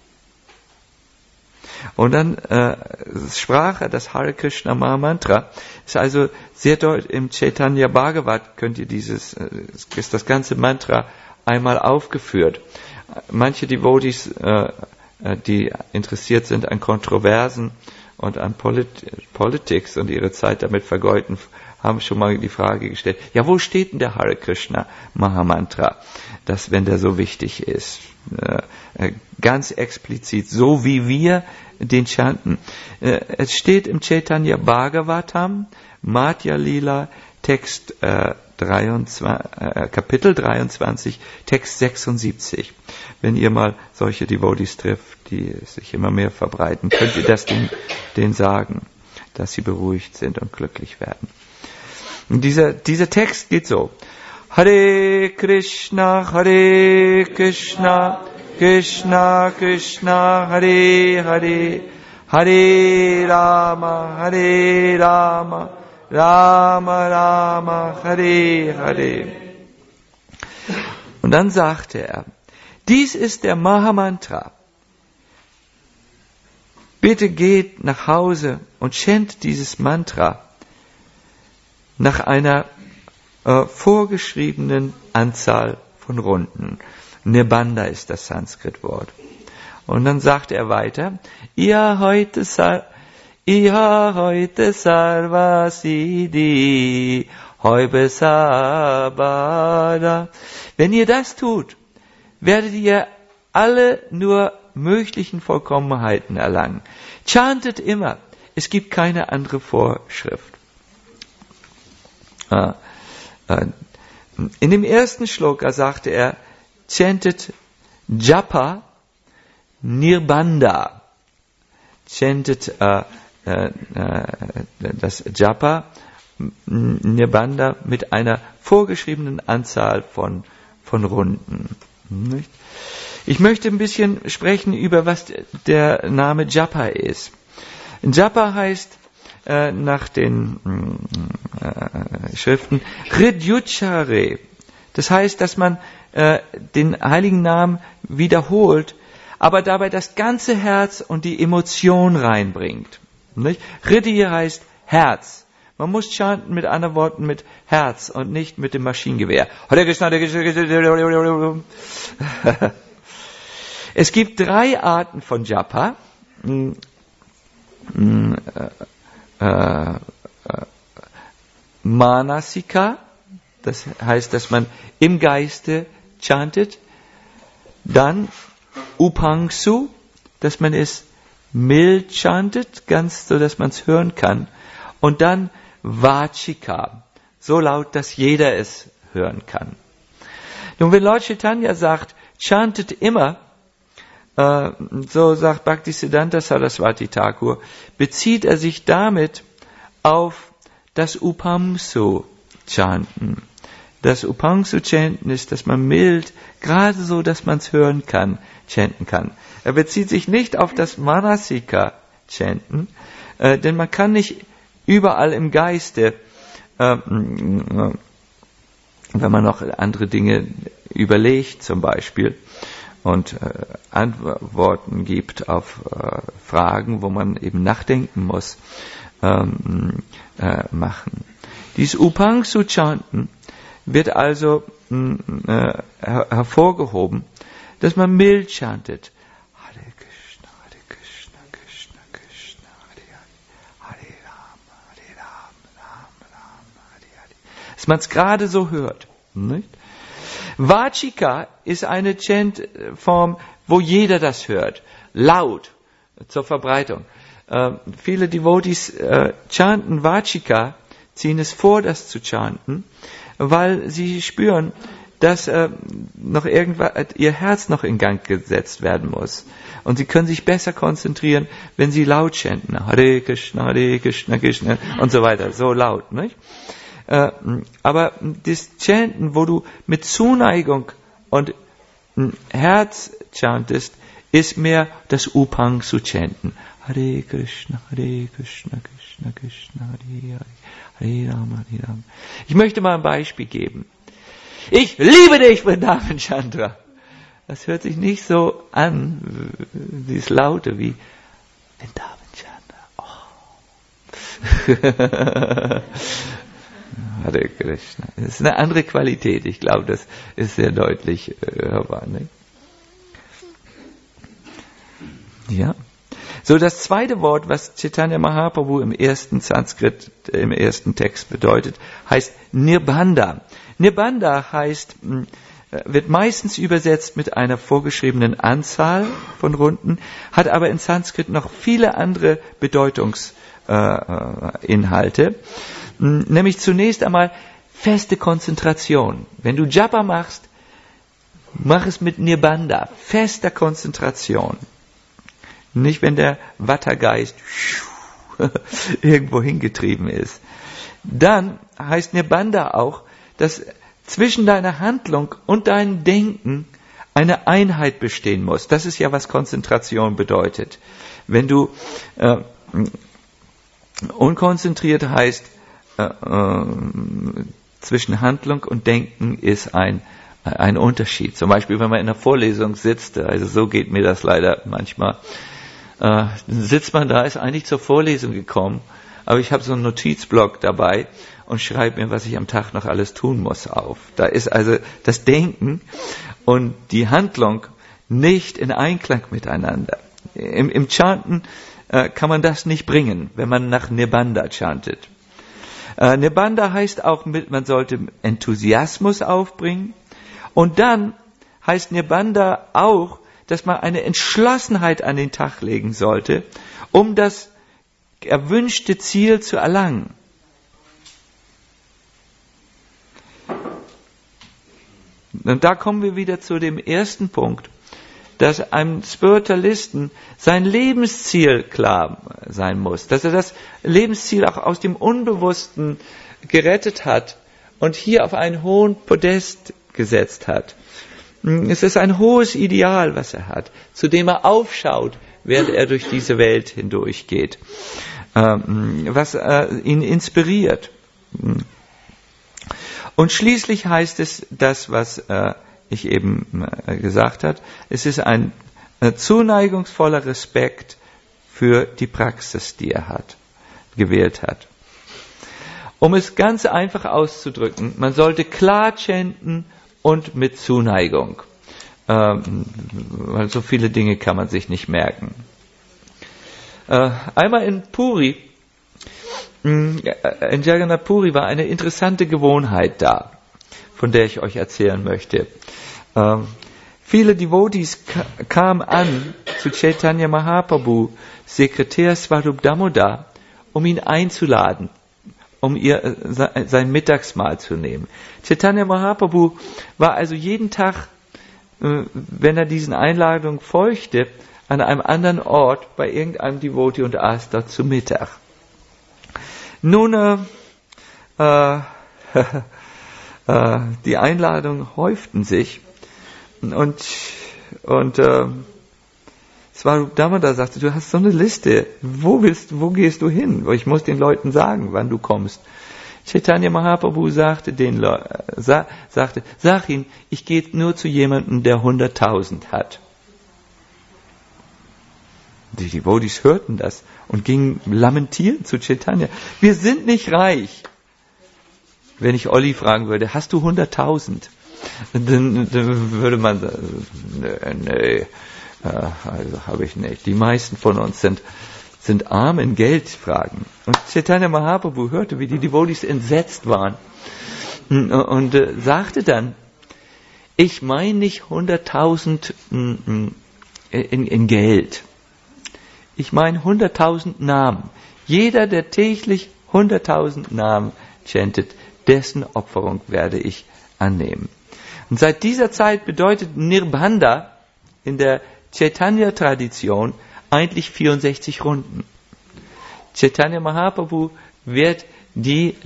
Und dann sprach er das Hare Krishna Mahamantra. Ist also sehr deutlich im Chaitanya Bhagavat könnt ihr ist das ganze Mantra einmal aufgeführt. Manche Devotees, die interessiert sind an Kontroversen und an Politics und ihre Zeit damit vergeuden, haben schon mal die Frage gestellt, ja, wo steht denn der Hare Krishna Mahamantra, wenn der so wichtig ist? Ganz explizit, so wie wir den chanten. Es steht im Chaitanya Bhagavatam, Madhya Lila, Kapitel 23, Text 76. Wenn ihr mal solche Devotees trifft, die sich immer mehr verbreiten, könnt ihr das denen sagen, dass sie beruhigt sind und glücklich werden. Und dieser Text geht so: Hare Krishna, Krishna Krishna, Hare Hare, Hare Rama, Rama Rama, Hare Hare. Und dann sagte er: Dies ist der Mahamantra. Bitte geht nach Hause und chant dieses Mantra nach einer vorgeschriebenen Anzahl von Runden. Nirbanda ist das Sanskritwort. Und dann sagt er weiter, Iha heute sarvasiddhi hoibesabada. Wenn ihr das tut, werdet ihr alle nur möglichen Vollkommenheiten erlangen. Chantet immer. Es gibt keine andere Vorschrift. In dem ersten Shloka sagte er, chantet Japa Nirbanda. Chantet das Japa Nirbanda mit einer vorgeschriebenen Anzahl von Runden. Nicht? Ich möchte ein bisschen sprechen über, was der Name Japa ist. Japa heißt nach den Schriften Hridyuchare. Das heißt, dass man den heiligen Namen wiederholt, aber dabei das ganze Herz und die Emotion reinbringt. Nicht? Hridya heißt Herz. Man muss chanten mit anderen Worten mit Herz und nicht mit dem Maschinengewehr. Es gibt 3 Arten von Japa. Manasika, das heißt, dass man im Geiste chantet. Dann Upangsu, dass man es mild chantet, ganz so, dass man es hören kann. Und dann Vachika, so laut, dass jeder es hören kann. Nun, wenn Lord Chaitanya sagt, chantet immer, so sagt Bhaktisiddhanta Saraswati Thakur, bezieht er sich damit auf das Upamsu-Chanten. Das Upamsu-Chanten ist, dass man mild, gerade so, dass man es hören kann, chanten kann. Er bezieht sich nicht auf das Manasika-Chanten, denn man kann nicht überall im Geiste, wenn man noch andere Dinge überlegt zum Beispiel, und Antworten gibt auf Fragen, wo man eben nachdenken muss, machen. Dieses Upangsu-Chanten wird also hervorgehoben, dass man mild chantet. Hare Krishna, Krishna, Krishna, Hare Rama, Rama, Hare Hare. Dass man es gerade so hört. Nicht? Vachika ist eine Chant-Form, wo jeder das hört. Laut, zur Verbreitung. Viele Devotees chanten Vachika, ziehen es vor, das zu chanten, weil sie spüren, dass noch irgendwas, ihr Herz noch in Gang gesetzt werden muss. Und sie können sich besser konzentrieren, wenn sie laut chanten. Hare Krishna, Krishna und so weiter. So laut, nicht? Aber das Chanten, wo du mit Zuneigung und Herz chantest, ist mehr das Upangsu chanten. Hare Krishna, Krishna, Krishna, Hare Hare, Hare Rama, Hare Rama. Ich möchte mal ein Beispiel geben. Ich liebe dich, Vrindavan Chandra. Das hört sich nicht so an, dieses Laute wie Vrindavan Chandra. Oh. Hare Krishna. Das ist eine andere Qualität. Ich glaube, das ist sehr deutlich hörbar. Ne? Ja. So, das zweite Wort, was Chaitanya Mahaprabhu im ersten Sanskrit, im ersten Text bedeutet, heißt Nirbanda. Nirbanda heißt, wird meistens übersetzt mit einer vorgeschriebenen Anzahl von Runden, hat aber in Sanskrit noch viele andere Bedeutungsinhalte. Nämlich zunächst einmal feste Konzentration. Wenn du Japa machst, mach es mit Nirbanda, fester Konzentration. Nicht, wenn der Vata-Geist irgendwo hingetrieben ist. Dann heißt Nirbanda auch, dass zwischen deiner Handlung und deinem Denken eine Einheit bestehen muss. Das ist ja, was Konzentration bedeutet. Wenn du unkonzentriert heißt, zwischen Handlung und Denken ist ein Unterschied. Zum Beispiel, wenn man in einer Vorlesung sitzt, also so geht mir das leider manchmal, sitzt man da, ist eigentlich zur Vorlesung gekommen, aber ich habe so einen Notizblock dabei und schreibe mir, was ich am Tag noch alles tun muss, auf. Da ist also das Denken und die Handlung nicht in Einklang miteinander. Im Chanten kann man das nicht bringen, wenn man nach Nibbanda chantet. Nibbanda heißt auch, man sollte Enthusiasmus aufbringen. Und dann heißt Nibbanda auch, dass man eine Entschlossenheit an den Tag legen sollte, um das erwünschte Ziel zu erlangen. Und da kommen wir wieder zu dem ersten Punkt, dass einem Spiritualisten sein Lebensziel klar sein muss, dass er das Lebensziel auch aus dem Unbewussten gerettet hat und hier auf einen hohen Podest gesetzt hat. Es ist ein hohes Ideal, was er hat, zu dem er aufschaut, während er durch diese Welt hindurchgeht, was ihn inspiriert. Und schließlich heißt es das, was ich eben gesagt habe, es ist ein zuneigungsvoller Respekt für die Praxis, die er gewählt hat. Um es ganz einfach auszudrücken, man sollte klar chanten und mit Zuneigung, weil so viele Dinge kann man sich nicht merken. Einmal in Puri, in Jagannath Puri war eine interessante Gewohnheit da, von der ich euch erzählen möchte. Viele Devotees kamen an zu Chaitanya Mahaprabhu, Sekretär Swarup Damodar, um ihn einzuladen, um sein Mittagsmahl zu nehmen. Chaitanya Mahaprabhu war also jeden Tag, wenn er diesen Einladungen folgte, an einem anderen Ort bei irgendeinem Devotee und aß dort zu Mittag. Nun, die Einladungen häuften sich und Swarup Damodar sagte, du hast so eine Liste, wo gehst du hin? Ich muss den Leuten sagen, wann du kommst. Chaitanya Mahaprabhu sagte, sag ihm, ich gehe nur zu jemandem, der 100.000 hat. Die Devotees hörten das und gingen lamentieren zu Chaitanya. Wir sind nicht reich. Wenn ich Olli fragen würde, hast du 100.000? Dann würde man sagen, nee, also habe ich nicht. Die meisten von uns sind arm in Geldfragen. Und Chaitanya Mahaprabhu hörte, wie die Devotees entsetzt waren und sagte dann, ich meine nicht 100.000 in Geld. Ich meine 100.000 Namen. Jeder, der täglich 100.000 Namen chantet, dessen Opferung werde ich annehmen. Und seit dieser Zeit bedeutet Nirbanda in der Chaitanya-Tradition eigentlich 64 Runden. Chaitanya Mahaprabhu wird die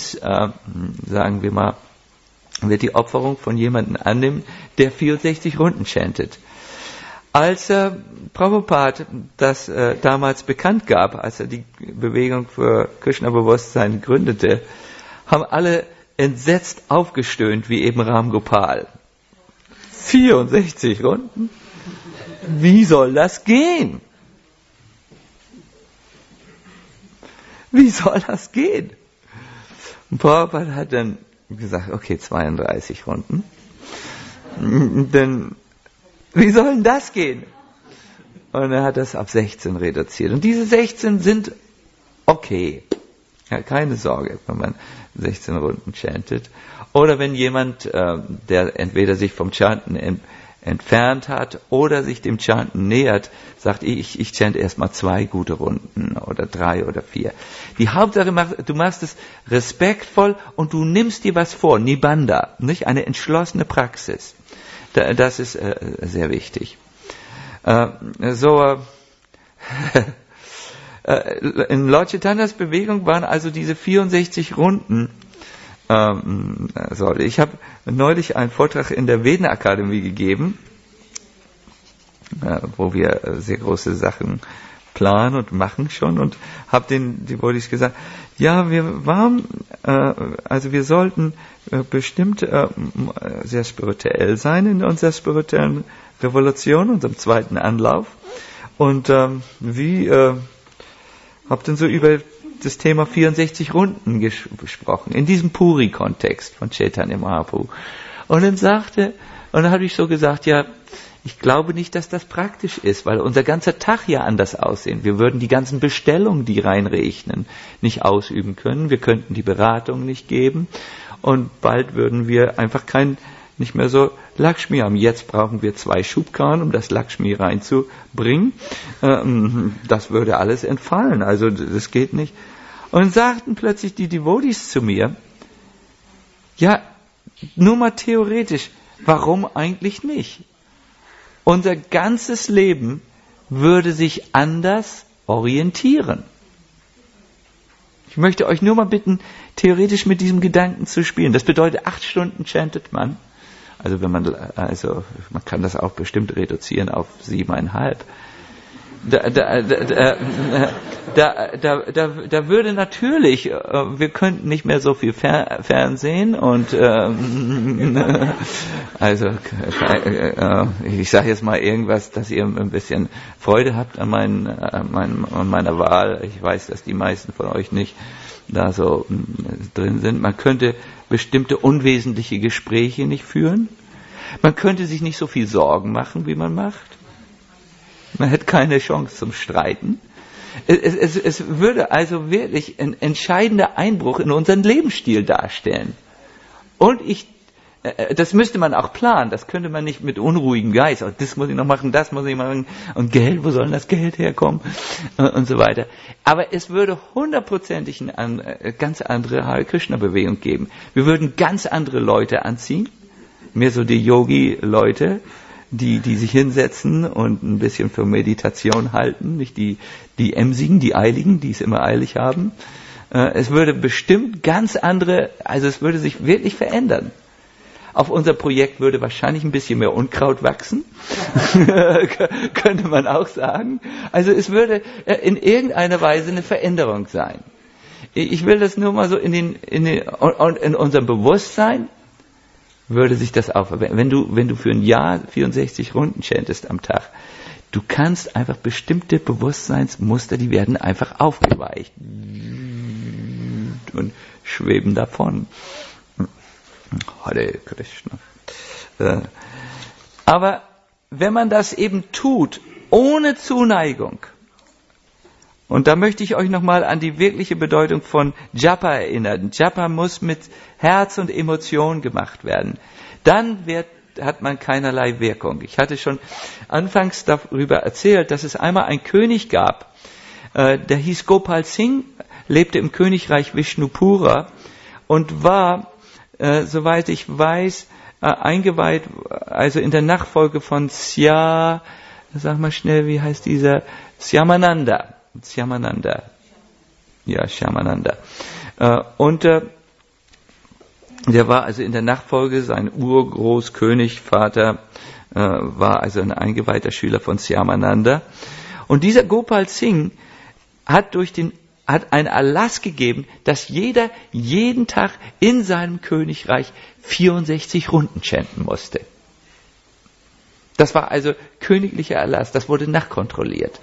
wird die Opferung von jemandem annehmen, der 64 Runden chantet. Als Prabhupada das damals bekannt gab, als er die Bewegung für Krishna-Bewusstsein gründete, haben alle entsetzt aufgestöhnt, wie eben Ram Gopal. 64 Runden? Wie soll das gehen? Wie soll das gehen? Und Prabhupada hat dann gesagt, okay, 32 Runden. Denn wie soll denn das gehen? Und er hat das auf 16 reduziert. Und diese 16 sind okay. Ja, keine Sorge, wenn man 16 Runden chantet. Oder wenn jemand, der entweder sich vom Chanten entfernt hat oder sich dem Chanten nähert, sagt, ich chante erstmal 2 gute Runden oder 3 oder 4. Die Hauptsache, du machst es respektvoll und du nimmst dir was vor. Nibbanda, nicht? Eine entschlossene Praxis. Das ist sehr wichtig. In Lord Chaitanyas Bewegung waren also diese 64 Runden. Ich habe neulich einen Vortrag in der Veden-Akademie gegeben, wo wir sehr große Sachen planen und machen schon, und habe den Devotees gesagt, ja, wir sollten bestimmt sehr spirituell sein in unserer spirituellen Revolution, unserem zweiten Anlauf. Und hab dann so über das Thema 64 Runden gesprochen, in diesem Puri-Kontext von Chaitanya Mahaprabhu. Und dann habe ich so gesagt, ja, ich glaube nicht, dass das praktisch ist, weil unser ganzer Tag ja anders aussehen. Wir würden die ganzen Bestellungen, die reinrechnen, nicht ausüben können. Wir könnten die Beratung nicht geben. Und bald würden wir einfach nicht mehr so Lakshmi haben. Jetzt brauchen wir 2 Schubkarren, um das Lakshmi reinzubringen. Das würde alles entfallen. Also das geht nicht. Und sagten plötzlich die Devotees zu mir, ja, nur mal theoretisch, warum eigentlich nicht? Unser ganzes Leben würde sich anders orientieren. Ich möchte euch nur mal bitten, theoretisch mit diesem Gedanken zu spielen. Das bedeutet, 8 Stunden chantet man. Also man kann das auch bestimmt reduzieren auf 7,5. Da würde natürlich, wir könnten nicht mehr so viel Fernsehen und ich sage jetzt mal irgendwas, dass ihr ein bisschen Freude habt an meiner Wahl. Ich weiß, dass die meisten von euch nicht da so drin sind. Man könnte bestimmte unwesentliche Gespräche nicht führen. Man könnte sich nicht so viel Sorgen machen, wie man macht. Man hätte keine Chance zum Streiten. Es würde also wirklich ein entscheidender Einbruch in unseren Lebensstil darstellen. Und das müsste man auch planen. Das könnte man nicht mit unruhigem Geist. Oh, das muss ich noch machen, das muss ich machen. Und Geld, wo soll denn das Geld herkommen? Und so weiter. Aber es würde 100%ig eine ganz andere Hare Krishna Bewegung geben. Wir würden ganz andere Leute anziehen. Mehr so die Yogi-Leute, die sich hinsetzen und ein bisschen für Meditation halten, nicht die Emsigen, die Eiligen, die es immer eilig haben. Es würde bestimmt ganz andere, also es würde sich wirklich verändern. Auf unser Projekt würde wahrscheinlich ein bisschen mehr Unkraut wachsen, könnte man auch sagen. Also es würde in irgendeiner Weise eine Veränderung sein. Ich will das nur mal so in unserem Bewusstsein würde sich das auch, wenn du für ein Jahr 64 Runden chantest am Tag, du kannst einfach bestimmte Bewusstseinsmuster, die werden einfach aufgeweicht und schweben davon. Hare Krishna. Aber wenn man das eben tut, ohne Zuneigung, und da möchte ich euch nochmal an die wirkliche Bedeutung von Japa erinnern. Japa muss mit Herz und Emotion gemacht werden. Dann hat man keinerlei Wirkung. Ich hatte schon anfangs darüber erzählt, dass es einmal einen König gab, der hieß Gopal Singh, lebte im Königreich Vishnupura und war, soweit ich weiß, eingeweiht, also in der Nachfolge von sag mal schnell, wie heißt dieser? Shyamananda. Ja, Shyamananda. Und der war also in der Nachfolge, sein Urgroßkönigvater war also ein eingeweihter Schüler von Shyamananda. Und dieser Gopal Singh hat einen Erlass gegeben, dass jeder jeden Tag in seinem Königreich 64 Runden chanten musste. Das war also königlicher Erlass, das wurde nachkontrolliert.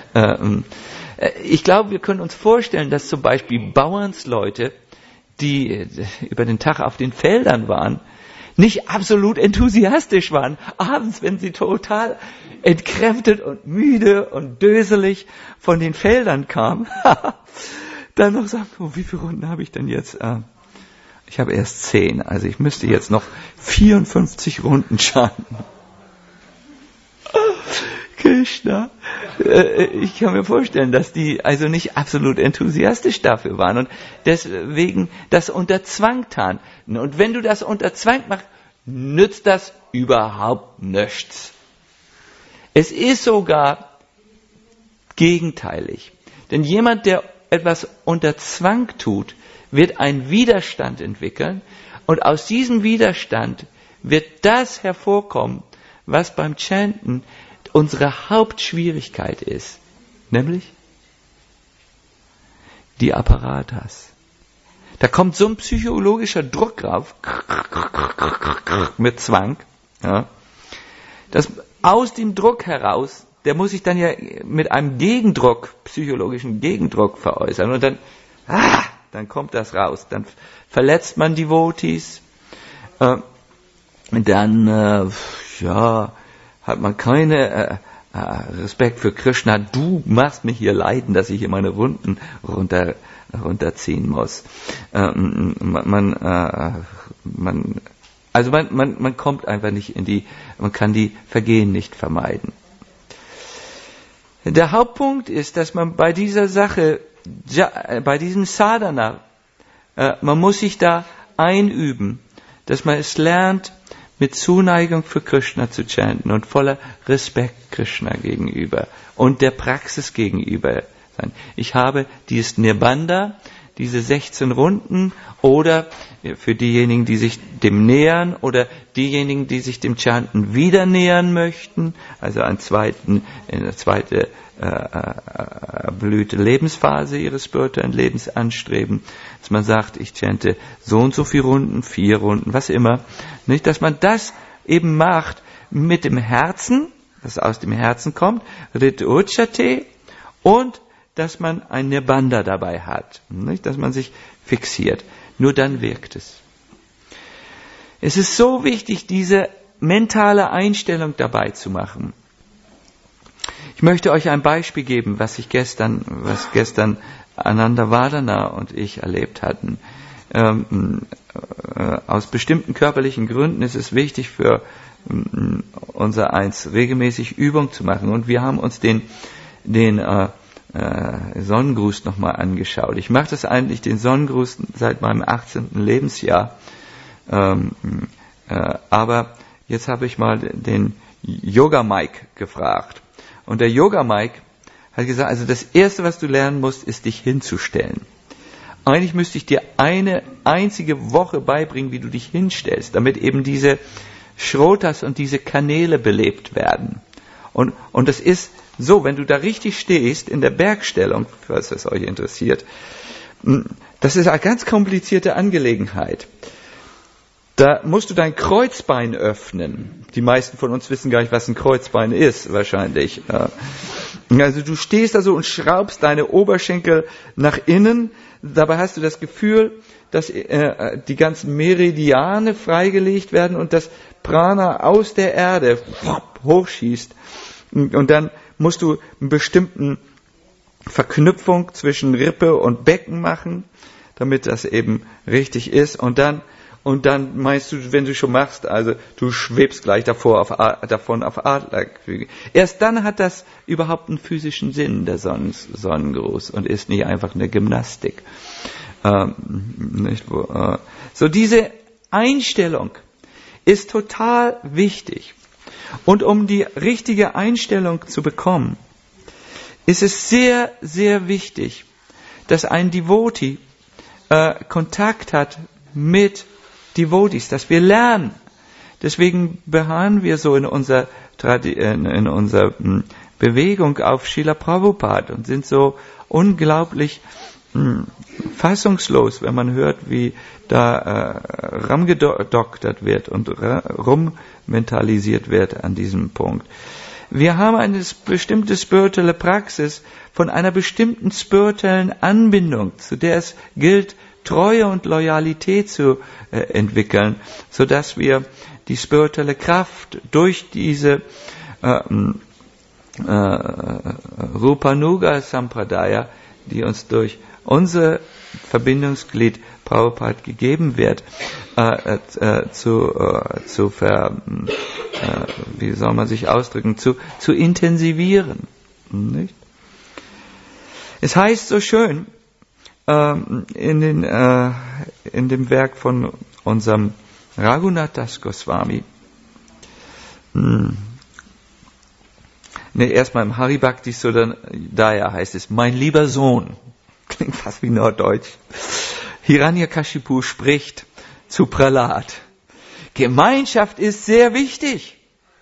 Ich glaube, wir können uns vorstellen, dass zum Beispiel Bauernsleute, die über den Tag auf den Feldern waren, nicht absolut enthusiastisch waren. Abends, wenn sie total entkräftet und müde und döselig von den Feldern kamen, dann noch sagen, wie viele Runden habe ich denn jetzt? Ich habe erst 10, also ich müsste jetzt noch 54 Runden chanten. Krishna. Ich kann mir vorstellen, dass die also nicht absolut enthusiastisch dafür waren und deswegen das unter Zwang taten. Und wenn du das unter Zwang machst, nützt das überhaupt nichts. Es ist sogar gegenteilig. Denn jemand, der etwas unter Zwang tut, wird einen Widerstand entwickeln und aus diesem Widerstand wird das hervorkommen, was beim Chanten unsere Hauptschwierigkeit ist, nämlich die Apparatas. Da kommt so ein psychologischer Druck drauf, mit Zwang, ja, dass aus dem Druck heraus, der muss sich dann ja mit einem Gegendruck, psychologischen Gegendruck veräußern und dann dann kommt das raus. Dann verletzt man Devotees. Dann hat man keine Respekt für Krishna. Du machst mich hier leiden, dass ich hier meine Runden runterziehen muss. Man kommt einfach nicht man kann die Vergehen nicht vermeiden. Der Hauptpunkt ist, dass man bei dieser Sache, bei diesem Sadhana, man muss sich da einüben, dass man es lernt, mit Zuneigung für Krishna zu chanten und voller Respekt Krishna gegenüber und der Praxis gegenüber sein. Ich habe dieses Nirbanda, diese 16 Runden, oder für diejenigen, die sich dem nähern, oder diejenigen, die sich dem Chanten wieder nähern möchten, also eine zweite blühte Lebensphase ihres spirituellen Lebens anstreben, dass man sagt, ich chante so und so viele Runden, 4 Runden, was immer, nicht, dass man das eben macht mit dem Herzen, das aus dem Herzen kommt, Rit Uchate, und dass man ein Nirbanda dabei hat, nicht, dass man sich fixiert. Nur dann wirkt es. Es ist so wichtig, diese mentale Einstellung dabei zu machen. Ich möchte euch ein Beispiel geben, was gestern Ananda Vadana und ich erlebt hatten. Aus bestimmten körperlichen Gründen ist es wichtig für unser Eins regelmäßig Übung zu machen. Und wir haben uns den Sonnengruß nochmal angeschaut. Ich mache das eigentlich, den Sonnengruß, seit meinem 18. Lebensjahr. Aber jetzt habe ich mal den Yoga Mike gefragt. Und der Yoga Mike hat gesagt, also das Erste, was du lernen musst, ist dich hinzustellen. Eigentlich müsste ich dir eine einzige Woche beibringen, wie du dich hinstellst, damit eben diese Shrotas und diese Kanäle belebt werden. Und das ist so, wenn du da richtig stehst, in der Bergstellung, falls das euch interessiert, das ist eine ganz komplizierte Angelegenheit. Da musst du dein Kreuzbein öffnen. Die meisten von uns wissen gar nicht, was ein Kreuzbein ist, wahrscheinlich. Also du stehst da so und schraubst deine Oberschenkel nach innen. Dabei hast du das Gefühl, dass die ganzen Meridiane freigelegt werden und das Prana aus der Erde hochschießt. Und dann musst du eine bestimmte Verknüpfung zwischen Rippe und Becken machen, damit das eben richtig ist. Und dann meinst du, wenn du schon machst, also du schwebst gleich davon auf Adlerflügel. Erst dann hat das überhaupt einen physischen Sinn, der Sonnengruß, und ist nicht einfach eine Gymnastik. So diese Einstellung ist total wichtig. Und um die richtige Einstellung zu bekommen, ist es sehr, sehr wichtig, dass ein Devotee Kontakt hat mit Devotees, dass wir lernen. Deswegen beharren wir so in unserer Bewegung auf Srila Prabhupada und sind so unglaublich fassungslos, wenn man hört, wie da rumgedoktert wird und rummentalisiert wird an diesem Punkt. Wir haben eine bestimmte spirituelle Praxis von einer bestimmten spirituellen Anbindung, zu der es gilt, Treue und Loyalität zu entwickeln, so dass wir die spirituelle Kraft durch diese Rupanuga Sampradaya, die uns durch unser Verbindungsglied Prabhupada gegeben wird, wie soll man sich ausdrücken, zu intensivieren. Nicht? Es heißt so schön, in dem Werk von unserem Raghunath Das Goswami, erstmal im Haribhakti Sudaya heißt es, mein lieber Sohn, klingt fast wie Norddeutsch, Hiranyakashipu spricht zu Prahlad, Gemeinschaft ist sehr wichtig.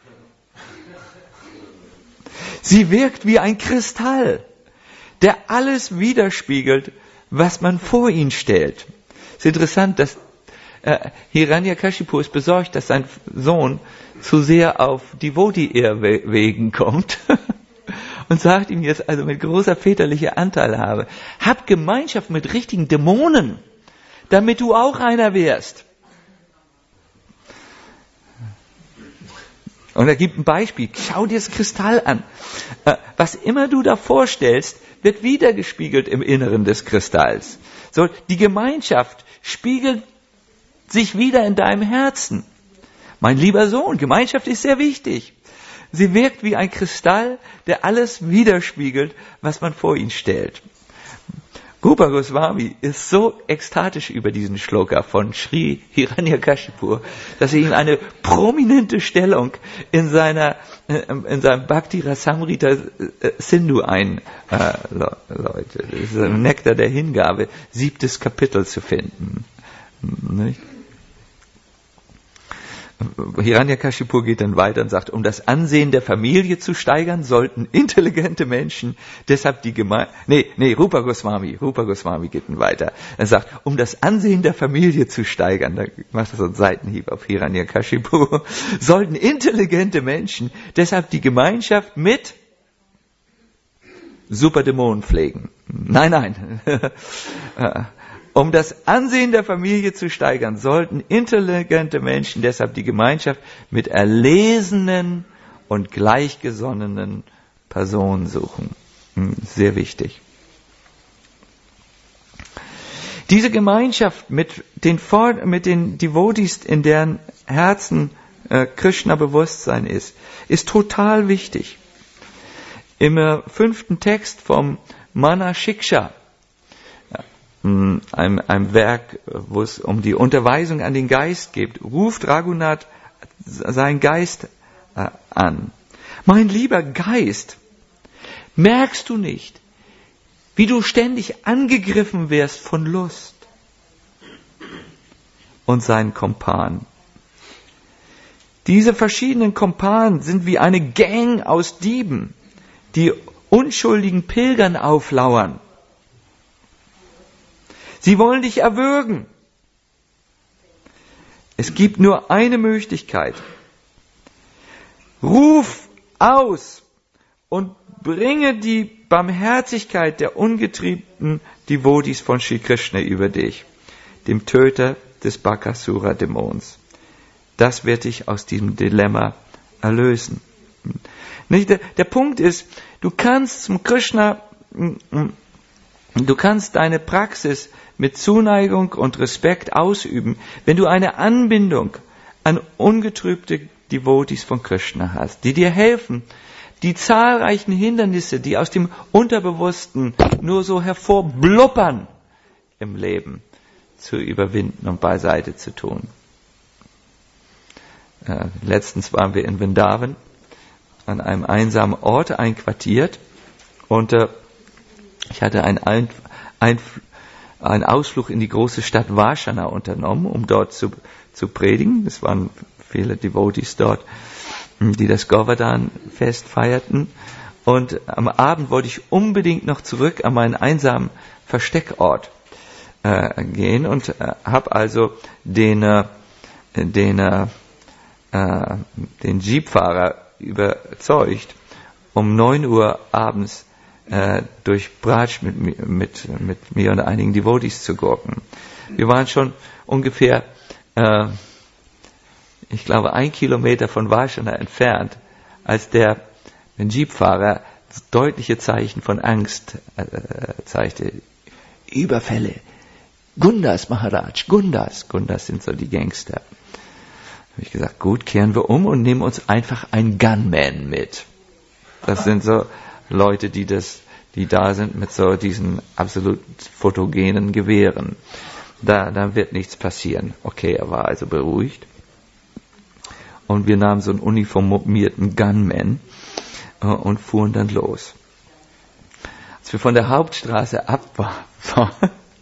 Sie wirkt wie ein Kristall, der alles widerspiegelt, was man vor ihn stellt. Es ist interessant, dass Hiranyakashipu ist besorgt, dass sein Sohn zu sehr auf Devotee-Ehrwegen kommt und sagt ihm jetzt also mit großer väterlicher Anteilhabe, hab Gemeinschaft mit richtigen Dämonen, damit du auch einer wärst. Und er gibt ein Beispiel. Schau dir das Kristall an. Was immer du da vorstellst, wird wiedergespiegelt im Inneren des Kristalls. So, die Gemeinschaft spiegelt sich wieder in deinem Herzen. Mein lieber Sohn, Gemeinschaft ist sehr wichtig. Sie wirkt wie ein Kristall, der alles widerspiegelt, was man vor ihn stellt. Rupa Goswami ist so ekstatisch über diesen Shloka von Sri Hiranyakashipu, dass er ihm eine prominente Stellung in seinem Bhakti Rasamrita Sindhu einläutet. Das ist im Nektar der Hingabe, 7. Kapitel zu finden. Nicht? Hiranyakashipu geht dann weiter und sagt, um das Ansehen der Familie zu steigern, sollten intelligente Menschen deshalb die Rupa Goswami geht dann weiter. Er sagt, um das Ansehen der Familie zu steigern, da macht er so einen Seitenhieb auf Hiranyakashipu, sollten intelligente Menschen deshalb die Gemeinschaft mit Superdämonen pflegen. Nein. Um das Ansehen der Familie zu steigern, sollten intelligente Menschen deshalb die Gemeinschaft mit erlesenen und gleichgesonnenen Personen suchen. Sehr wichtig. Diese Gemeinschaft mit den Devotees, in deren Herzen Krishna-Bewusstsein ist total wichtig. Im 5. Text vom Mana Shiksha, einem Werk, wo es um die Unterweisung an den Geist geht, ruft Raghunath seinen Geist an. Mein lieber Geist, merkst du nicht, wie du ständig angegriffen wirst von Lust? Und sein Kumpan. Diese verschiedenen Kumpanen sind wie eine Gang aus Dieben, die unschuldigen Pilgern auflauern. Sie wollen dich erwürgen. Es gibt nur eine Möglichkeit. Ruf aus und bringe die Barmherzigkeit der ungetriebenen Devotees von Shri Krishna über dich, dem Töter des Bakasura-Dämons. Das wird dich aus diesem Dilemma erlösen. Der Punkt ist, du kannst zum Krishna, du kannst deine Praxis mit Zuneigung und Respekt ausüben, wenn du eine Anbindung an ungetrübte Devotees von Krishna hast, die dir helfen, die zahlreichen Hindernisse, die aus dem Unterbewussten nur so hervorblubbern im Leben, zu überwinden und beiseite zu tun. Letztens waren wir in Vrindavan an einem einsamen Ort einquartiert und ich hatte einen Ausflug in die große Stadt Vashana unternommen, um dort zu predigen. Es waren viele Devotees dort, die das Govardhan-Fest feierten. Und am Abend wollte ich unbedingt noch zurück an meinen einsamen Versteckort gehen und habe also den Jeepfahrer überzeugt, um 9 Uhr abends durch Braj mit mir und einigen Devotees zu gurken. Wir waren schon ungefähr, ich glaube, 1 Kilometer von Vashana entfernt, als der Jeepfahrer deutliche Zeichen von Angst zeigte. Überfälle. Gundas, Maharaj, Gundas. Gundas sind so die Gangster. Habe ich gesagt, gut, kehren wir um und nehmen uns einfach einen Gunman mit. Das sind so Leute, die da sind mit so diesen absolut photogenen Gewehren. Da wird nichts passieren. Okay, er war also beruhigt. Und wir nahmen so einen uniformierten Gunman und fuhren dann los. Als wir von der Hauptstraße ab waren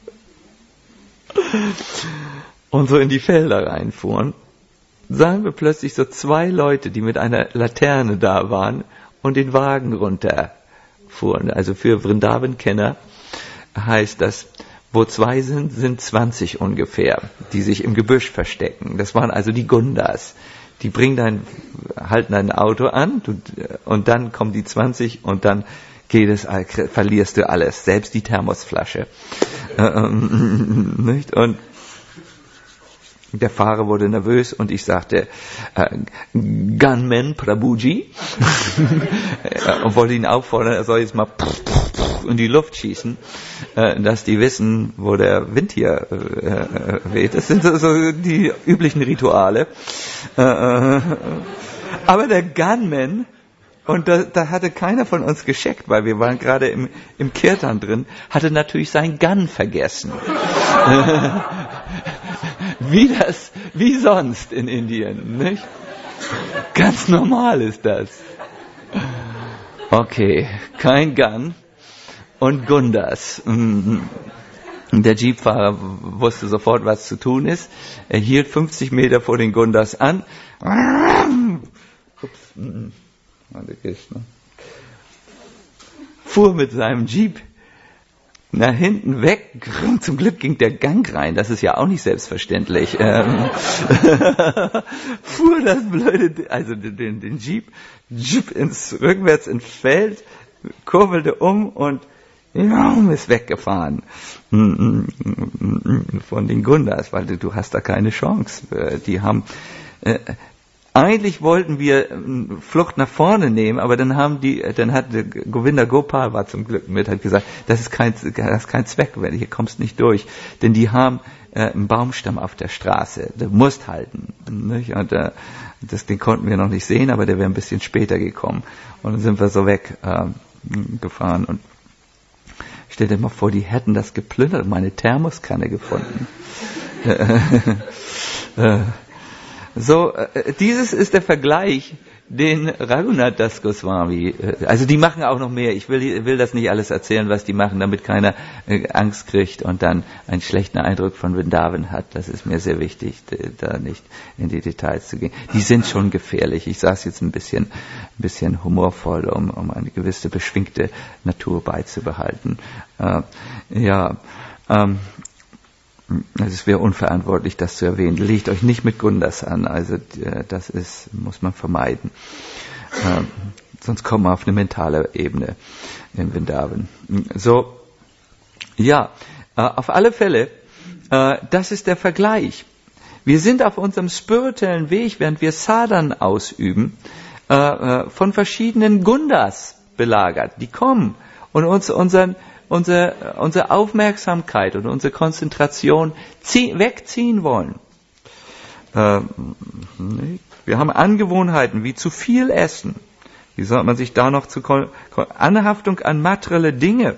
und so in die Felder reinfuhren, sahen wir plötzlich so 2 Leute, die mit einer Laterne da waren und den Wagen runterfuhren. Also für Vrindavan-Kenner heißt das, wo 2 sind 20 ungefähr, die sich im Gebüsch verstecken. Das waren also die Gundas, Die halten dein Auto an und dann kommen die 20 und dann verlierst du alles, selbst die Thermosflasche. Nicht? Und der Fahrer wurde nervös und ich sagte, Gunman Prabhuji, und wollte ihn auffordern, er soll jetzt mal in die Luft schießen, dass die wissen, wo der Wind hier weht. Das sind so die üblichen Rituale. Aber der Gunman, und da hatte keiner von uns gescheckt, weil wir waren gerade im Kirtan drin, hatte natürlich sein Gun vergessen. Wie sonst in Indien, nicht? Ganz normal ist das. Okay, kein Gun und Gundas. Der Jeepfahrer wusste sofort, was zu tun ist. Er hielt 50 Meter vor den Gundas an. Fuhr mit seinem Jeep nach hinten weg. Zum Glück ging der Gang rein. Das ist ja auch nicht selbstverständlich. Fuhr das blöde, also den Jeep rückwärts ins Feld, kurvelte um und ist weggefahren von den Gundas, weil du hast da keine Chance. Die haben eigentlich wollten wir Flucht nach vorne nehmen, aber dann hat Govinda Gopal war zum Glück mit, hat gesagt, das ist kein Zweck, weil hier kommst nicht durch, denn die haben einen Baumstamm auf der Straße, du musst halten, nicht? Und den konnten wir noch nicht sehen, aber der wäre ein bisschen später gekommen und dann sind wir so weggefahren und stell dir mal vor, die hätten das geplündert und meine Thermoskanne gefunden. So, dieses ist der Vergleich, den Raghunath Das Goswami, also die machen auch noch mehr. Ich will das nicht alles erzählen, was die machen, damit keiner Angst kriegt und dann einen schlechten Eindruck von Vrindavan hat. Das ist mir sehr wichtig, da nicht in die Details zu gehen. Die sind schon gefährlich. Ich sage es jetzt ein bisschen humorvoll, um eine gewisse beschwingte Natur beizubehalten. Es wäre unverantwortlich, das zu erwähnen. Legt euch nicht mit Gundas an, also das muss man vermeiden. Sonst kommen wir auf eine mentale Ebene in Vrindavan. So, ja, auf alle Fälle, das ist der Vergleich. Wir sind auf unserem spirituellen Weg, während wir Sadhan ausüben, von verschiedenen Gundas belagert. Die kommen und uns unsere Aufmerksamkeit und unsere Konzentration wegziehen wollen. Wir haben Angewohnheiten wie zu viel Essen. Wie sollte man sich da noch Anhaftung an materielle Dinge.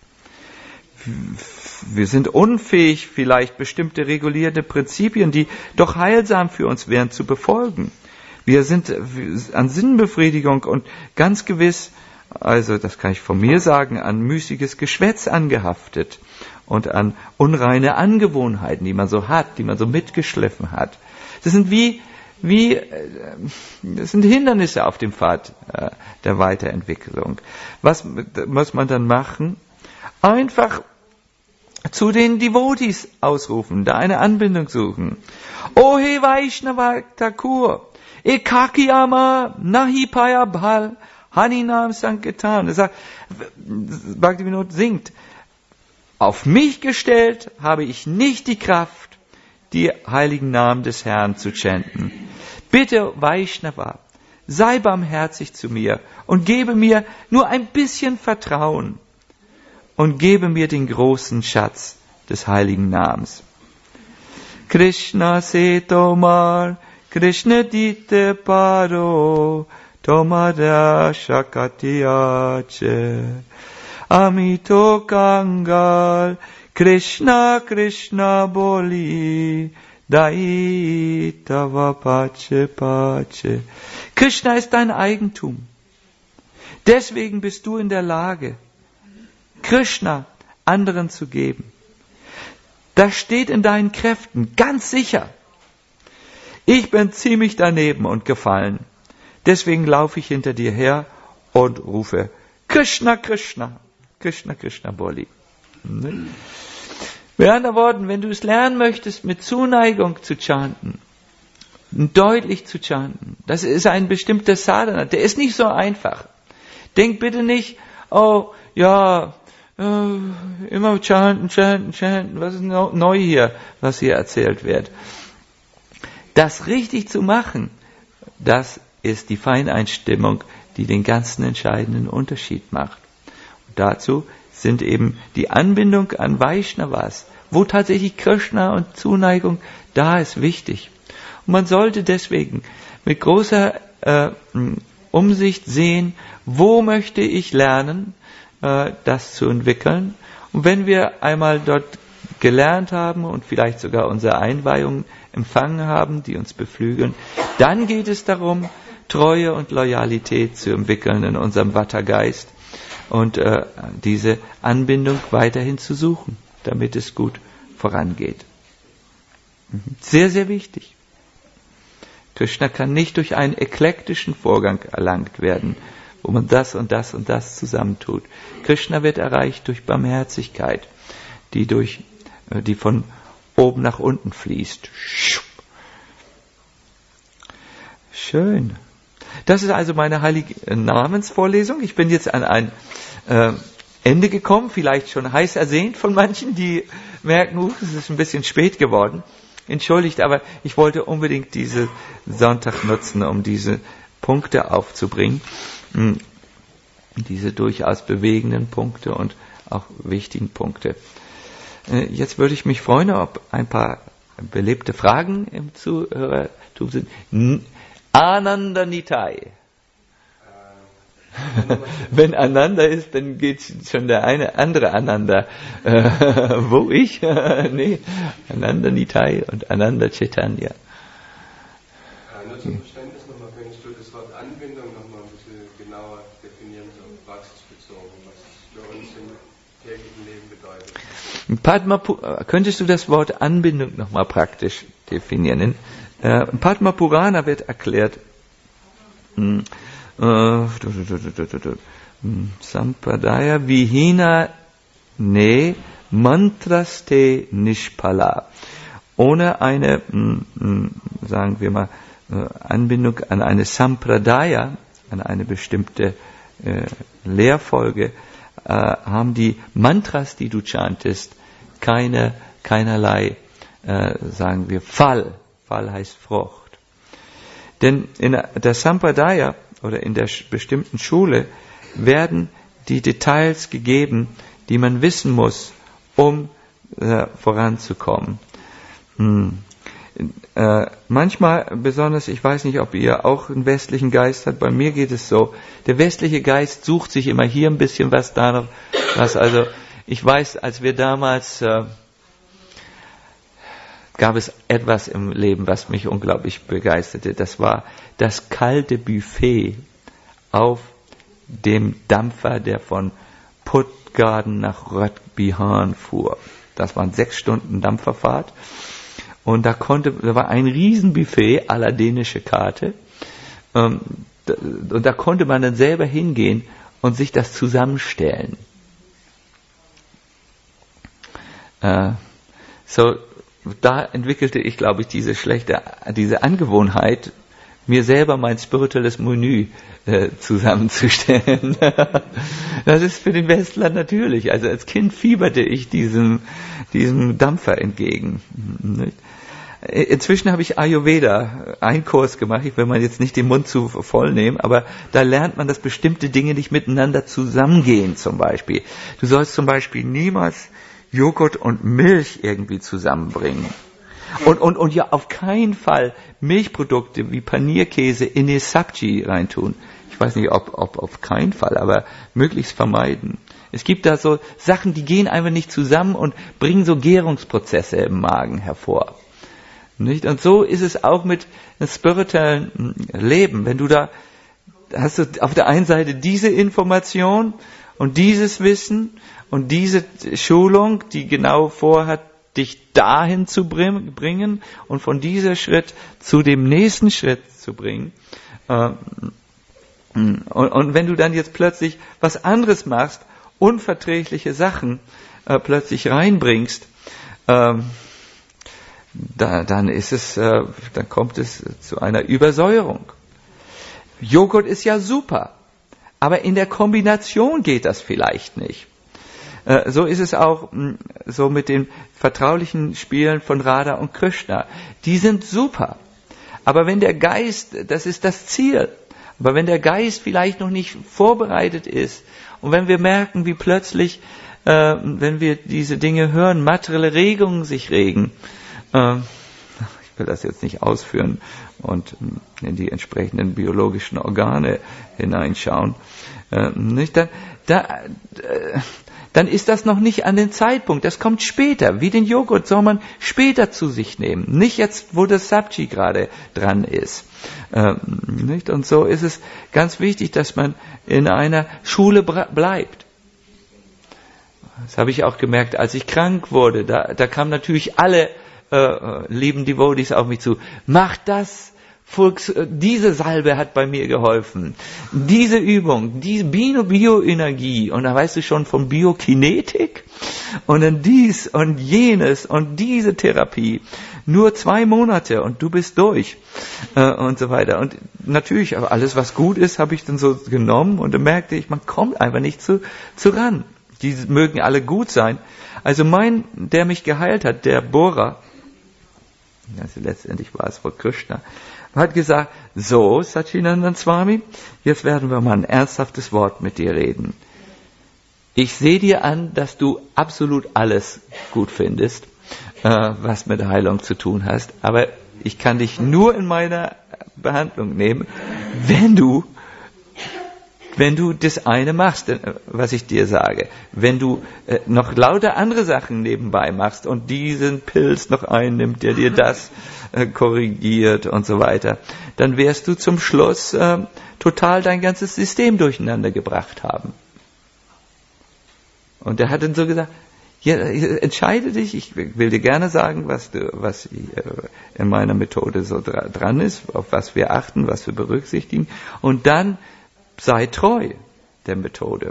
Wir sind unfähig, vielleicht bestimmte regulierende Prinzipien, die doch heilsam für uns wären, zu befolgen. Wir sind an Sinnbefriedigung und ganz gewiss, also das kann ich von mir sagen, an müßiges Geschwätz angehaftet und an unreine Angewohnheiten, die man so hat, die man so mitgeschliffen hat. Das sind das sind Hindernisse auf dem Pfad der Weiterentwicklung. Was muss man dann machen? Einfach zu den Devotees ausrufen, da eine Anbindung suchen. O he Vaishnava Thakur, ekakiyama nahi paya bhal, Haninam Sankirtan. Er sagt, Bhaktivinoda singt, auf mich gestellt habe ich nicht die Kraft, die heiligen Namen des Herrn zu chanten. Bitte, Vaishnava, sei barmherzig zu mir und gebe mir nur ein bisschen Vertrauen und gebe mir den großen Schatz des heiligen Namens. Krishna se tomar, Krishna dite paro, Tomara Shakatiyache Amito Kangal Krishna Krishna Boli Dai Tava Pache Pache. Krishna ist dein Eigentum. Deswegen bist du in der Lage, Krishna anderen zu geben. Das steht in deinen Kräften, ganz sicher. Ich bin ziemlich daneben und gefallen. Deswegen laufe ich hinter dir her und rufe Krishna, Krishna, Krishna, Krishna Boli. Mit anderen Worten, wenn du es lernen möchtest, mit Zuneigung zu chanten, deutlich zu chanten. Das ist ein bestimmter Sadhana, der ist nicht so einfach. Denk bitte nicht, oh, ja, immer chanten, was ist neu hier, was hier erzählt wird. Das richtig zu machen, das ist die Feineinstimmung, die den ganzen entscheidenden Unterschied macht. Und dazu sind eben die Anbindung an Vaishnavas, wo tatsächlich Krishna und Zuneigung da ist, wichtig. Und man sollte deswegen mit großer Umsicht sehen, wo möchte ich lernen, das zu entwickeln. Und wenn wir einmal dort gelernt haben und vielleicht sogar unsere Einweihungen empfangen haben, die uns beflügeln, dann geht es darum, Treue und Loyalität zu entwickeln in unserem Vata-Geist und diese Anbindung weiterhin zu suchen, damit es gut vorangeht. Sehr, sehr wichtig. Krishna kann nicht durch einen eklektischen Vorgang erlangt werden, wo man das und das und das zusammentut. Krishna wird erreicht durch Barmherzigkeit, die von oben nach unten fließt. Schön. Das ist also meine heilige Namensvorlesung. Ich bin jetzt an ein Ende gekommen, vielleicht schon heiß ersehnt von manchen, die merken, es ist ein bisschen spät geworden. Entschuldigt, aber ich wollte unbedingt diesen Sonntag nutzen, um diese Punkte aufzubringen. Diese durchaus bewegenden Punkte und auch wichtigen Punkte. Jetzt würde ich mich freuen, ob ein paar belebte Fragen im Zuhörertum sind. Ananda Nitai. Wenn Ananda ist, dann geht schon der andere Ananda. Wo ich? Nee, Ananda Nitai und Ananda Chaitanya. Nur zum Verständnis nochmal, könntest du das Wort Anbindung nochmal ein bisschen genauer definieren, so praxisbezogen, was es für uns im täglichen Leben bedeutet? Könntest du das Wort Anbindung nochmal praktisch definieren? In Padma Purana wird erklärt, Sampradaya Vihina ne Mantraste Nishpala. Ohne eine, sagen wir mal, Anbindung an eine Sampradaya, an eine bestimmte Lehrfolge, haben die Mantras, die du chantest, keinerlei, sagen wir, Fall. Fall heißt Frucht. Denn in der Sampradaya oder in der bestimmten Schule werden die Details gegeben, die man wissen muss, um voranzukommen. Manchmal, besonders, ich weiß nicht, ob ihr auch einen westlichen Geist habt, bei mir geht es so, der westliche Geist sucht sich immer hier ein bisschen was, da noch was. Also ich weiß, als wir damals gab es etwas im Leben, was mich unglaublich begeisterte. Das war das kalte Buffet auf dem Dampfer, der von Puttgarden nach Röttbihan fuhr. Das waren 6 Stunden Dampferfahrt. Und da war ein Riesenbuffet à la dänische Karte. Und da konnte man dann selber hingehen und sich das zusammenstellen. Da entwickelte ich, glaube ich, diese Angewohnheit, mir selber mein spirituelles Menü zusammenzustellen. Das ist für den Westler natürlich. Also als Kind fieberte ich diesem Dampfer entgegen. Inzwischen habe ich Ayurveda, einen Kurs gemacht, ich will mal jetzt nicht den Mund zu voll nehmen, aber da lernt man, dass bestimmte Dinge nicht miteinander zusammengehen zum Beispiel. Du sollst zum Beispiel niemals Joghurt und Milch irgendwie zusammenbringen. Und ja auf keinen Fall Milchprodukte wie Panierkäse in die Sabji reintun. Ich weiß nicht, ob auf keinen Fall, aber möglichst vermeiden. Es gibt da so Sachen, die gehen einfach nicht zusammen und bringen so Gärungsprozesse im Magen hervor. Nicht? Und so ist es auch mit einem spirituellen Leben. Wenn du da hast du auf der einen Seite diese Information und dieses Wissen und diese Schulung, die genau vorhat, dich dahin zu bringen und von diesem Schritt zu dem nächsten Schritt zu bringen. Und wenn du dann jetzt plötzlich was anderes machst, unverträgliche Sachen plötzlich reinbringst, dann kommt es zu einer Übersäuerung. Joghurt ist ja super, aber in der Kombination geht das vielleicht nicht. So ist es auch so mit den vertraulichen Spielen von Radha und Krishna. Die sind super. Aber wenn der Geist, das ist das Ziel, aber wenn der Geist vielleicht noch nicht vorbereitet ist und wenn wir merken, wie plötzlich, wenn wir diese Dinge hören, materielle Regungen sich regen, ich will das jetzt nicht ausführen und in die entsprechenden biologischen Organe hineinschauen, dann ist das noch nicht an den Zeitpunkt. Das kommt später. Wie den Joghurt soll man später zu sich nehmen. Nicht jetzt, wo das Sabji gerade dran ist. Nicht? Und so ist es ganz wichtig, dass man in einer Schule bleibt. Das habe ich auch gemerkt, als ich krank wurde. Da kamen natürlich alle lieben Devotees auf mich zu. Mach das! Diese Salbe hat bei mir geholfen. Diese Übung, diese Bioenergie, und da weißt du schon von Biokinetik und dann dies und jenes und diese Therapie. Nur 2 Monate und du bist durch und so weiter. Und natürlich, aber alles was gut ist, habe ich dann so genommen und dann merkte ich, man kommt einfach nicht zu ran. Die mögen alle gut sein. Also der mich geheilt hat, der Bora, also letztendlich war es wohl Krishna, hat gesagt, so Satchidananda Swami, jetzt werden wir mal ein ernsthaftes Wort mit dir reden. Ich sehe dir an, dass du absolut alles gut findest, was mit Heilung zu tun hast, aber ich kann dich nur in meiner Behandlung nehmen, wenn du das eine machst, was ich dir sage. Wenn du noch lauter andere Sachen nebenbei machst und diesen Pilz noch einnimmt, der dir das korrigiert und so weiter, dann wirst du zum Schluss total dein ganzes System durcheinander gebracht haben. Und er hat dann so gesagt, ja, entscheide dich, ich will dir gerne sagen, was in meiner Methode so dran ist, auf was wir achten, was wir berücksichtigen, und dann sei treu der Methode.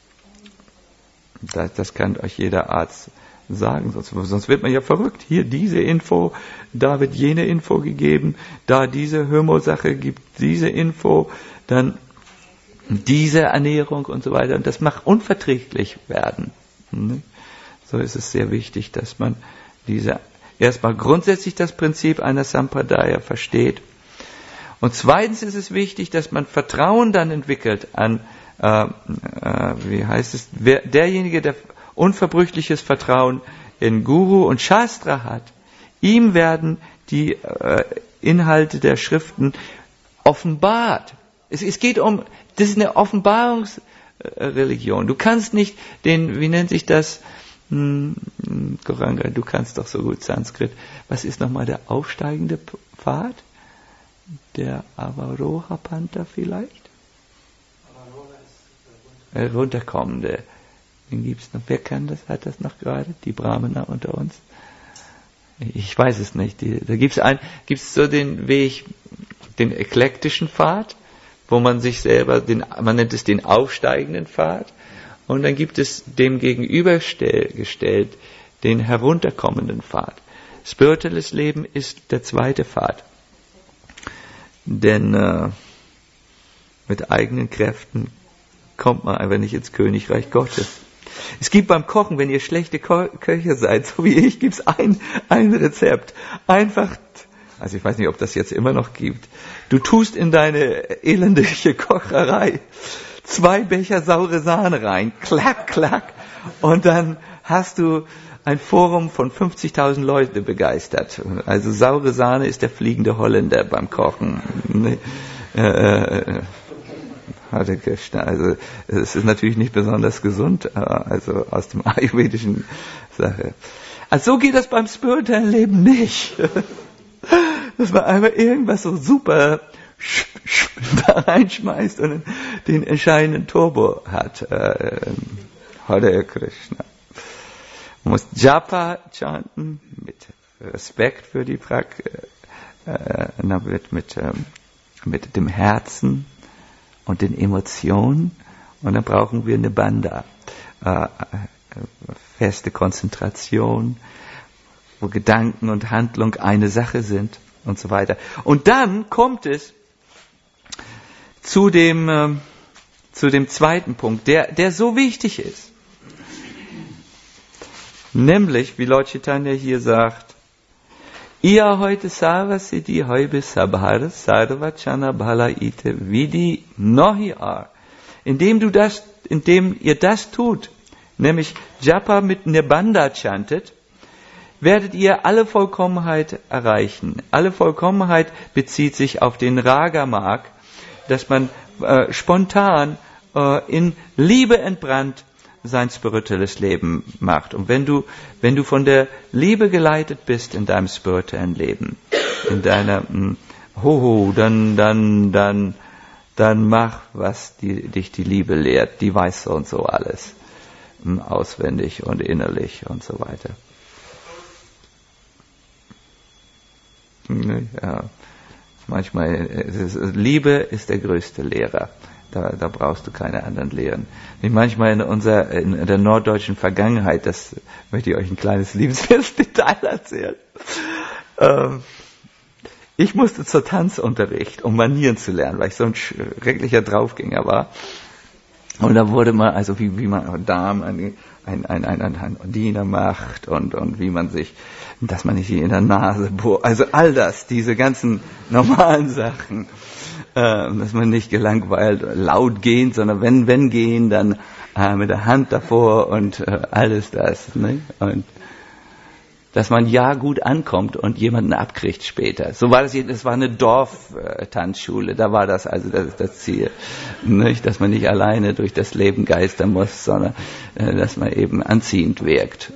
Das kann euch jeder Arzt sagen, sonst wird man ja verrückt. Hier diese Info, da wird jene Info gegeben, da diese Hymo-Sache gibt diese Info, dann diese Ernährung und so weiter. Und das macht unverträglich werden. So ist es sehr wichtig, dass man erstmal grundsätzlich das Prinzip einer Sampradaya versteht. Und zweitens ist es wichtig, dass man Vertrauen dann entwickelt an, derjenige, der unverbrüchliches Vertrauen in Guru und Shastra hat. Ihm werden die Inhalte der Schriften offenbart. Es geht das ist eine Offenbarungsreligion. Du kannst nicht wie nennt sich das? Goranga, du kannst doch so gut Sanskrit. Was ist nochmal der aufsteigende Pfad? Der Avaroha Pantha vielleicht? Runterkommende. Den gibt's noch. Wer kann das? Hat das noch gerade? Die Brahmana unter uns? Ich weiß es nicht. Da gibt's so den Weg, den eklektischen Pfad, wo man sich selber, man nennt es den aufsteigenden Pfad, und dann gibt es dem gegenübergestellt den herunterkommenden Pfad. Spirituelles Leben ist der zweite Pfad. Denn mit eigenen Kräften kommt man einfach nicht ins Königreich Gottes. Es gibt beim Kochen, wenn ihr schlechte Köche seid, so wie ich, gibt es ein Rezept. Einfach, also ich weiß nicht, ob das jetzt immer noch gibt. Du tust in deine elendige Kocherei 2 Becher saure Sahne rein, klack, klack, und dann hast du ein Forum von 50.000 Leute begeistert. Also saure Sahne ist der fliegende Holländer beim Kochen. Hare Krishna. Also es ist natürlich nicht besonders gesund, also aus dem ayurvedischen Sache. Also so geht das beim spirituellen Leben nicht. Dass man einfach irgendwas so super da reinschmeißt und den entscheidenden Turbo hat. Hare Krishna. Man muss Japa chanten mit Respekt für die mit dem Herzen und den Emotionen, und dann brauchen wir eine Banda, feste Konzentration, wo Gedanken und Handlung eine Sache sind und so weiter. Und dann kommt es zu dem zweiten Punkt, der so wichtig ist. Nämlich, wie Lord Chaitanya hier sagt, Ia heute Sarvasiddhi Hoibe Sabhar Sarvachana Bhala Ite Vidi Nohi Ar. Indem ihr das tut, nämlich Japa mit Nirbandha chantet, werdet ihr alle Vollkommenheit erreichen. Alle Vollkommenheit bezieht sich auf den Raga-Mark, dass man spontan in Liebe entbrannt sein spirituelles Leben macht. Und wenn du von der Liebe geleitet bist in deinem spirituellen Leben, in deiner dann mach, was dich die Liebe lehrt. Die weiß so und so alles. Auswendig und innerlich und so weiter. Ja. Manchmal, Liebe ist der größte Lehrer. Da brauchst du keine anderen Lehren. Manchmal in der norddeutschen Vergangenheit, das möchte ich euch ein kleines liebenswertes Detail erzählen. Ich musste zur Tanzunterricht, um Manieren zu lernen, weil ich so ein schrecklicher Draufgänger war. Und da wurde mal, also wie man Damen ein Diener macht und wie man sich, dass man nicht in der Nase bohrt, also all das, diese ganzen normalen Sachen, dass man nicht gelangweilt laut gehen, sondern wenn gehen, dann mit der Hand davor und alles das, ne? Und dass man ja gut ankommt und jemanden abkriegt später. So war das war eine Dorftanzschule, da war das also das Ziel. Nicht, dass man nicht alleine durch das Leben geistern muss, sondern dass man eben anziehend wirkt.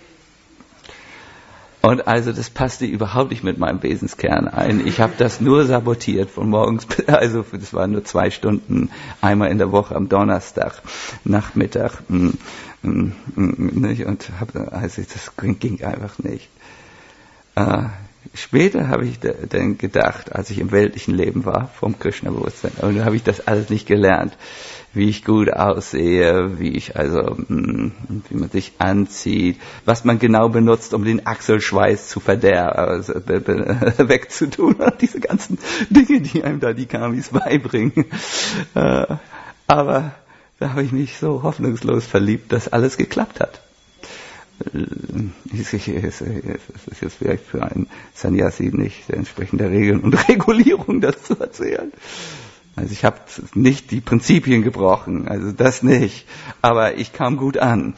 Und also das passte überhaupt nicht mit meinem Wesenskern ein. Ich habe das nur sabotiert von morgens, also das waren nur 2 Stunden, einmal in der Woche am Donnerstag, Nachmittag. Nicht? Und das ging einfach nicht. Später habe ich dann gedacht, als ich im weltlichen Leben war, vom Krishna-Bewusstsein, und dann habe ich das alles nicht gelernt, wie ich gut aussehe, wie man sich anzieht, was man genau benutzt, um den Achselschweiß zu wegzutun, diese ganzen Dinge, die einem da die Kamis beibringen. Aber da habe ich mich so hoffnungslos verliebt, dass alles geklappt hat. Es ist jetzt vielleicht für einen Sannyasi nicht entsprechend der Regeln und Regulierung, das zu erzählen. Also ich habe nicht die Prinzipien gebrochen, also das nicht, aber ich kam gut an.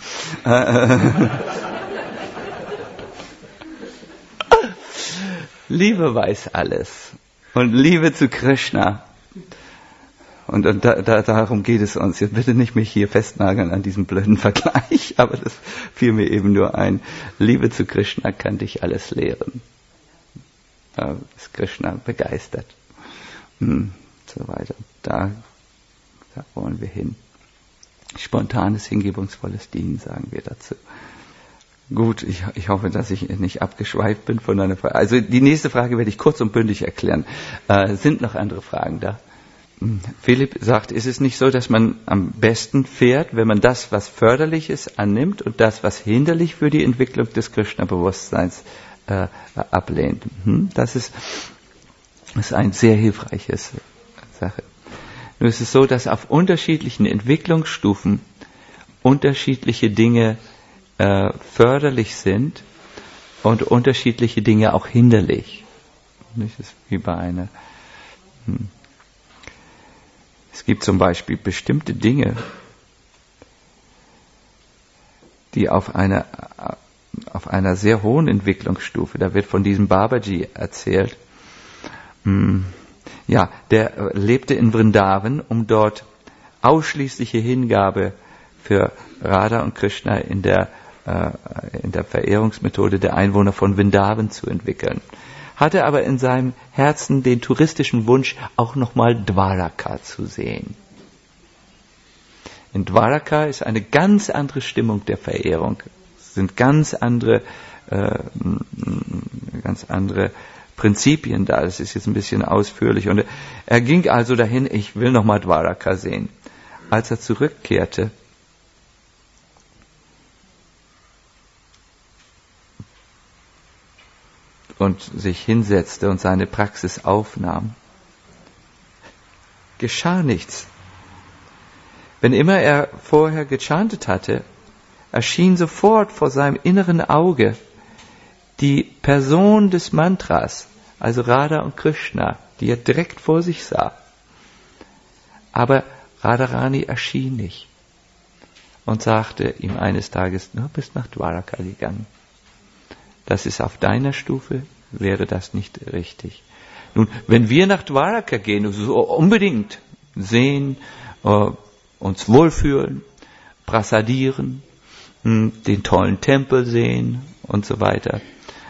Liebe weiß alles und Liebe zu Krishna. Und darum geht es uns. Jetzt bitte nicht mich hier festnageln an diesem blöden Vergleich, aber das fiel mir eben nur ein. Liebe zu Krishna kann dich alles lehren. Da ist Krishna begeistert. So weiter. Da wollen wir hin. Spontanes, hingebungsvolles Dienen, sagen wir dazu. Gut, ich hoffe, dass ich nicht abgeschweift bin von einer Frage. Also die nächste Frage werde ich kurz und bündig erklären. Sind noch andere Fragen da? Philipp sagt, ist es nicht so, dass man am besten fährt, wenn man das, was förderlich ist, annimmt und das, was hinderlich für die Entwicklung des Krishna-Bewusstseins ablehnt? Das ist ein sehr hilfreiches Sache. Nur ist es so, dass auf unterschiedlichen Entwicklungsstufen unterschiedliche Dinge förderlich sind und unterschiedliche Dinge auch hinderlich. Das ist wie bei einer. Es gibt zum Beispiel bestimmte Dinge, die auf einer sehr hohen Entwicklungsstufe, da wird von diesem Babaji erzählt, der lebte in Vrindavan, um dort ausschließliche Hingabe für Radha und Krishna in der Verehrungsmethode der Einwohner von Vrindavan zu entwickeln. Hatte aber in seinem Herzen den touristischen Wunsch, auch nochmal Dwaraka zu sehen. In Dwaraka ist eine ganz andere Stimmung der Verehrung. Es sind ganz andere Prinzipien da. Das ist jetzt ein bisschen ausführlich. Und er ging also dahin, ich will nochmal Dwaraka sehen. Als er zurückkehrte, und sich hinsetzte und seine Praxis aufnahm, geschah nichts. Wenn immer er vorher gechantet hatte, erschien sofort vor seinem inneren Auge die Person des Mantras, also Radha und Krishna, die er direkt vor sich sah. Aber Radharani erschien nicht und sagte ihm eines Tages, du bist nach Dwaraka gegangen. Das ist auf deiner Stufe, wäre das nicht richtig. Nun, wenn wir nach Dwaraka gehen, so unbedingt sehen, uns wohlfühlen, prasadieren, den tollen Tempel sehen und so weiter.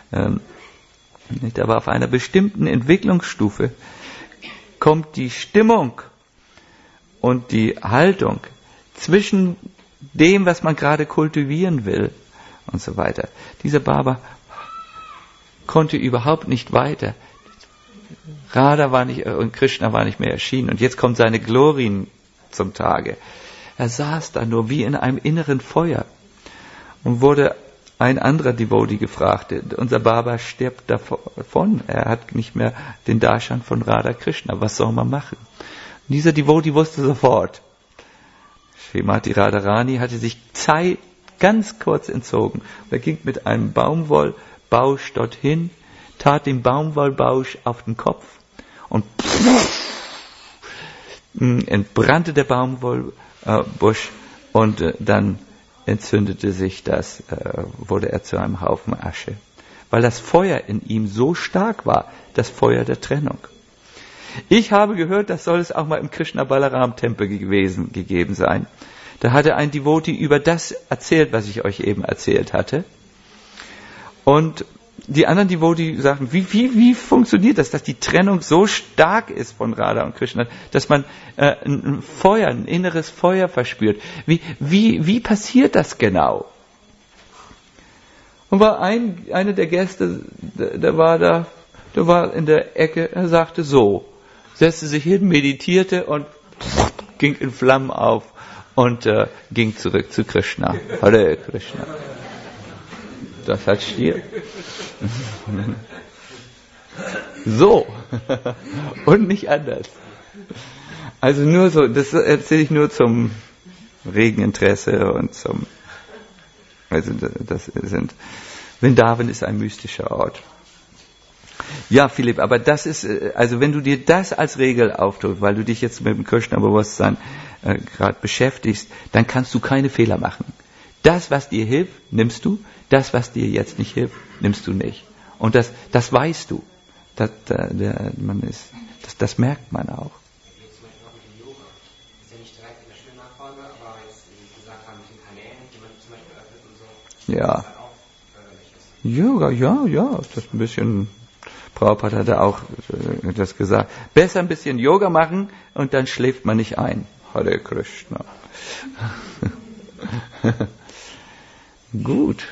Aber auf einer bestimmten Entwicklungsstufe kommt die Stimmung und die Haltung zwischen dem, was man gerade kultivieren will und so weiter. Dieser Baba konnte überhaupt nicht weiter. Radha war nicht und Krishna war nicht mehr erschienen. Und jetzt kommen seine Glorien zum Tage. Er saß da nur wie in einem inneren Feuer und wurde ein anderer Devotee gefragt, unser Baba stirbt davon, er hat nicht mehr den Darshan von Radha Krishna, was soll man machen? Und dieser Devotee wusste sofort, Srimati Radharani hatte sich Zeit ganz kurz entzogen. Er ging mit einem Baumwollbausch dorthin, tat den Baumwollbausch auf den Kopf und entbrannte der Baumwollbusch und dann entzündete sich das, wurde er zu einem Haufen Asche. Weil das Feuer in ihm so stark war, das Feuer der Trennung. Ich habe gehört, das soll es auch mal im Krishna Balaram Tempel gegeben sein. Da hatte ein Devotee über das erzählt, was ich euch eben erzählt hatte. Und die anderen Devotees sagten, wie funktioniert das, dass die Trennung so stark ist von Radha und Krishna, dass man ein Feuer, ein inneres Feuer verspürt. Wie passiert das genau? Und war einer der Gäste, der war in der Ecke, er sagte so, setzte sich hin, meditierte und ging in Flammen auf und ging zurück zu Krishna. Hare Krishna. Das hat Stil. So. Und nicht anders. Also nur so, das erzähle ich nur zum Regeninteresse und Vrindavan ist ein mystischer Ort. Ja, Philipp, aber das ist, also wenn du dir das als Regel auftust, weil du dich jetzt mit dem Krishna-Bewusstsein gerade beschäftigst, dann kannst du keine Fehler machen. Das, was dir hilft, nimmst du. Das, was dir jetzt nicht hilft, nimmst du nicht. Und das weißt du. Das merkt man auch. Ja. Yoga, ja, das ist ein bisschen, Prabhupada hatte auch das gesagt. Besser ein bisschen Yoga machen und dann schläft man nicht ein. Hare Krishna. Gut.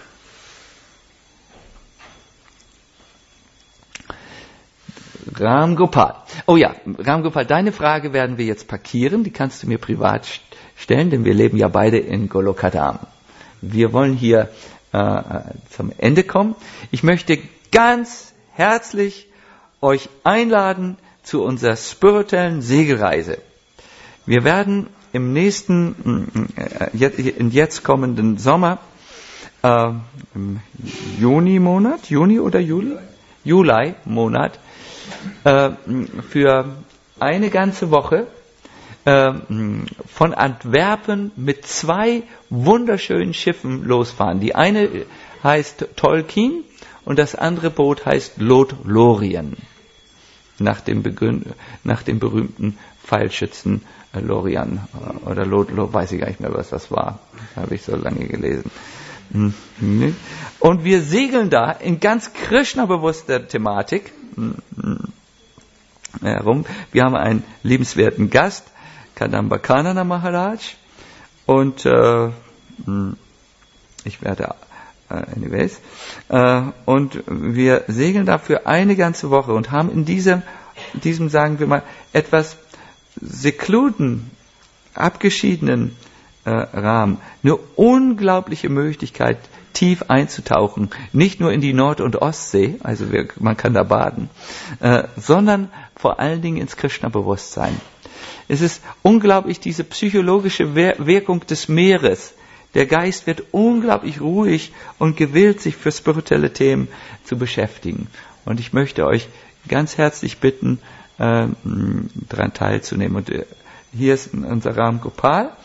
Ram Gopal. Oh ja, Ram Gopal, deine Frage werden wir jetzt parkieren. Die kannst du mir privat stellen, denn wir leben ja beide in Golokadam. Wir wollen hier zum Ende kommen. Ich möchte ganz herzlich euch einladen zu unserer spirituellen Segelreise. Wir werden im nächsten, jetzt kommenden Sommer, im Juli-Monat, für eine ganze Woche von Antwerpen mit 2 wunderschönen Schiffen losfahren. Die eine heißt Tolkien und das andere Boot heißt Lothlorien, nach dem berühmten Pfeilschützen Lorien oder weiß ich gar nicht mehr, was das war. Habe ich so lange gelesen. Und wir segeln da in ganz Krishna-bewusster Thematik herum. Wir haben einen liebenswerten Gast, Kadamba Kanana Maharaj, und ich werde und wir segeln da für eine ganze Woche und haben in diesem, sagen wir mal, etwas abgeschiedenen Rahmen eine unglaubliche Möglichkeit, tief einzutauchen, nicht nur in die Nord- und Ostsee, also man kann da baden, sondern vor allen Dingen ins Krishna-Bewusstsein. Es ist unglaublich, diese psychologische Wirkung des Meeres. Der Geist wird unglaublich ruhig und gewillt, sich für spirituelle Themen zu beschäftigen. Und ich möchte euch ganz herzlich bitten, daran teilzunehmen. Und hier ist unser Ram Gopal.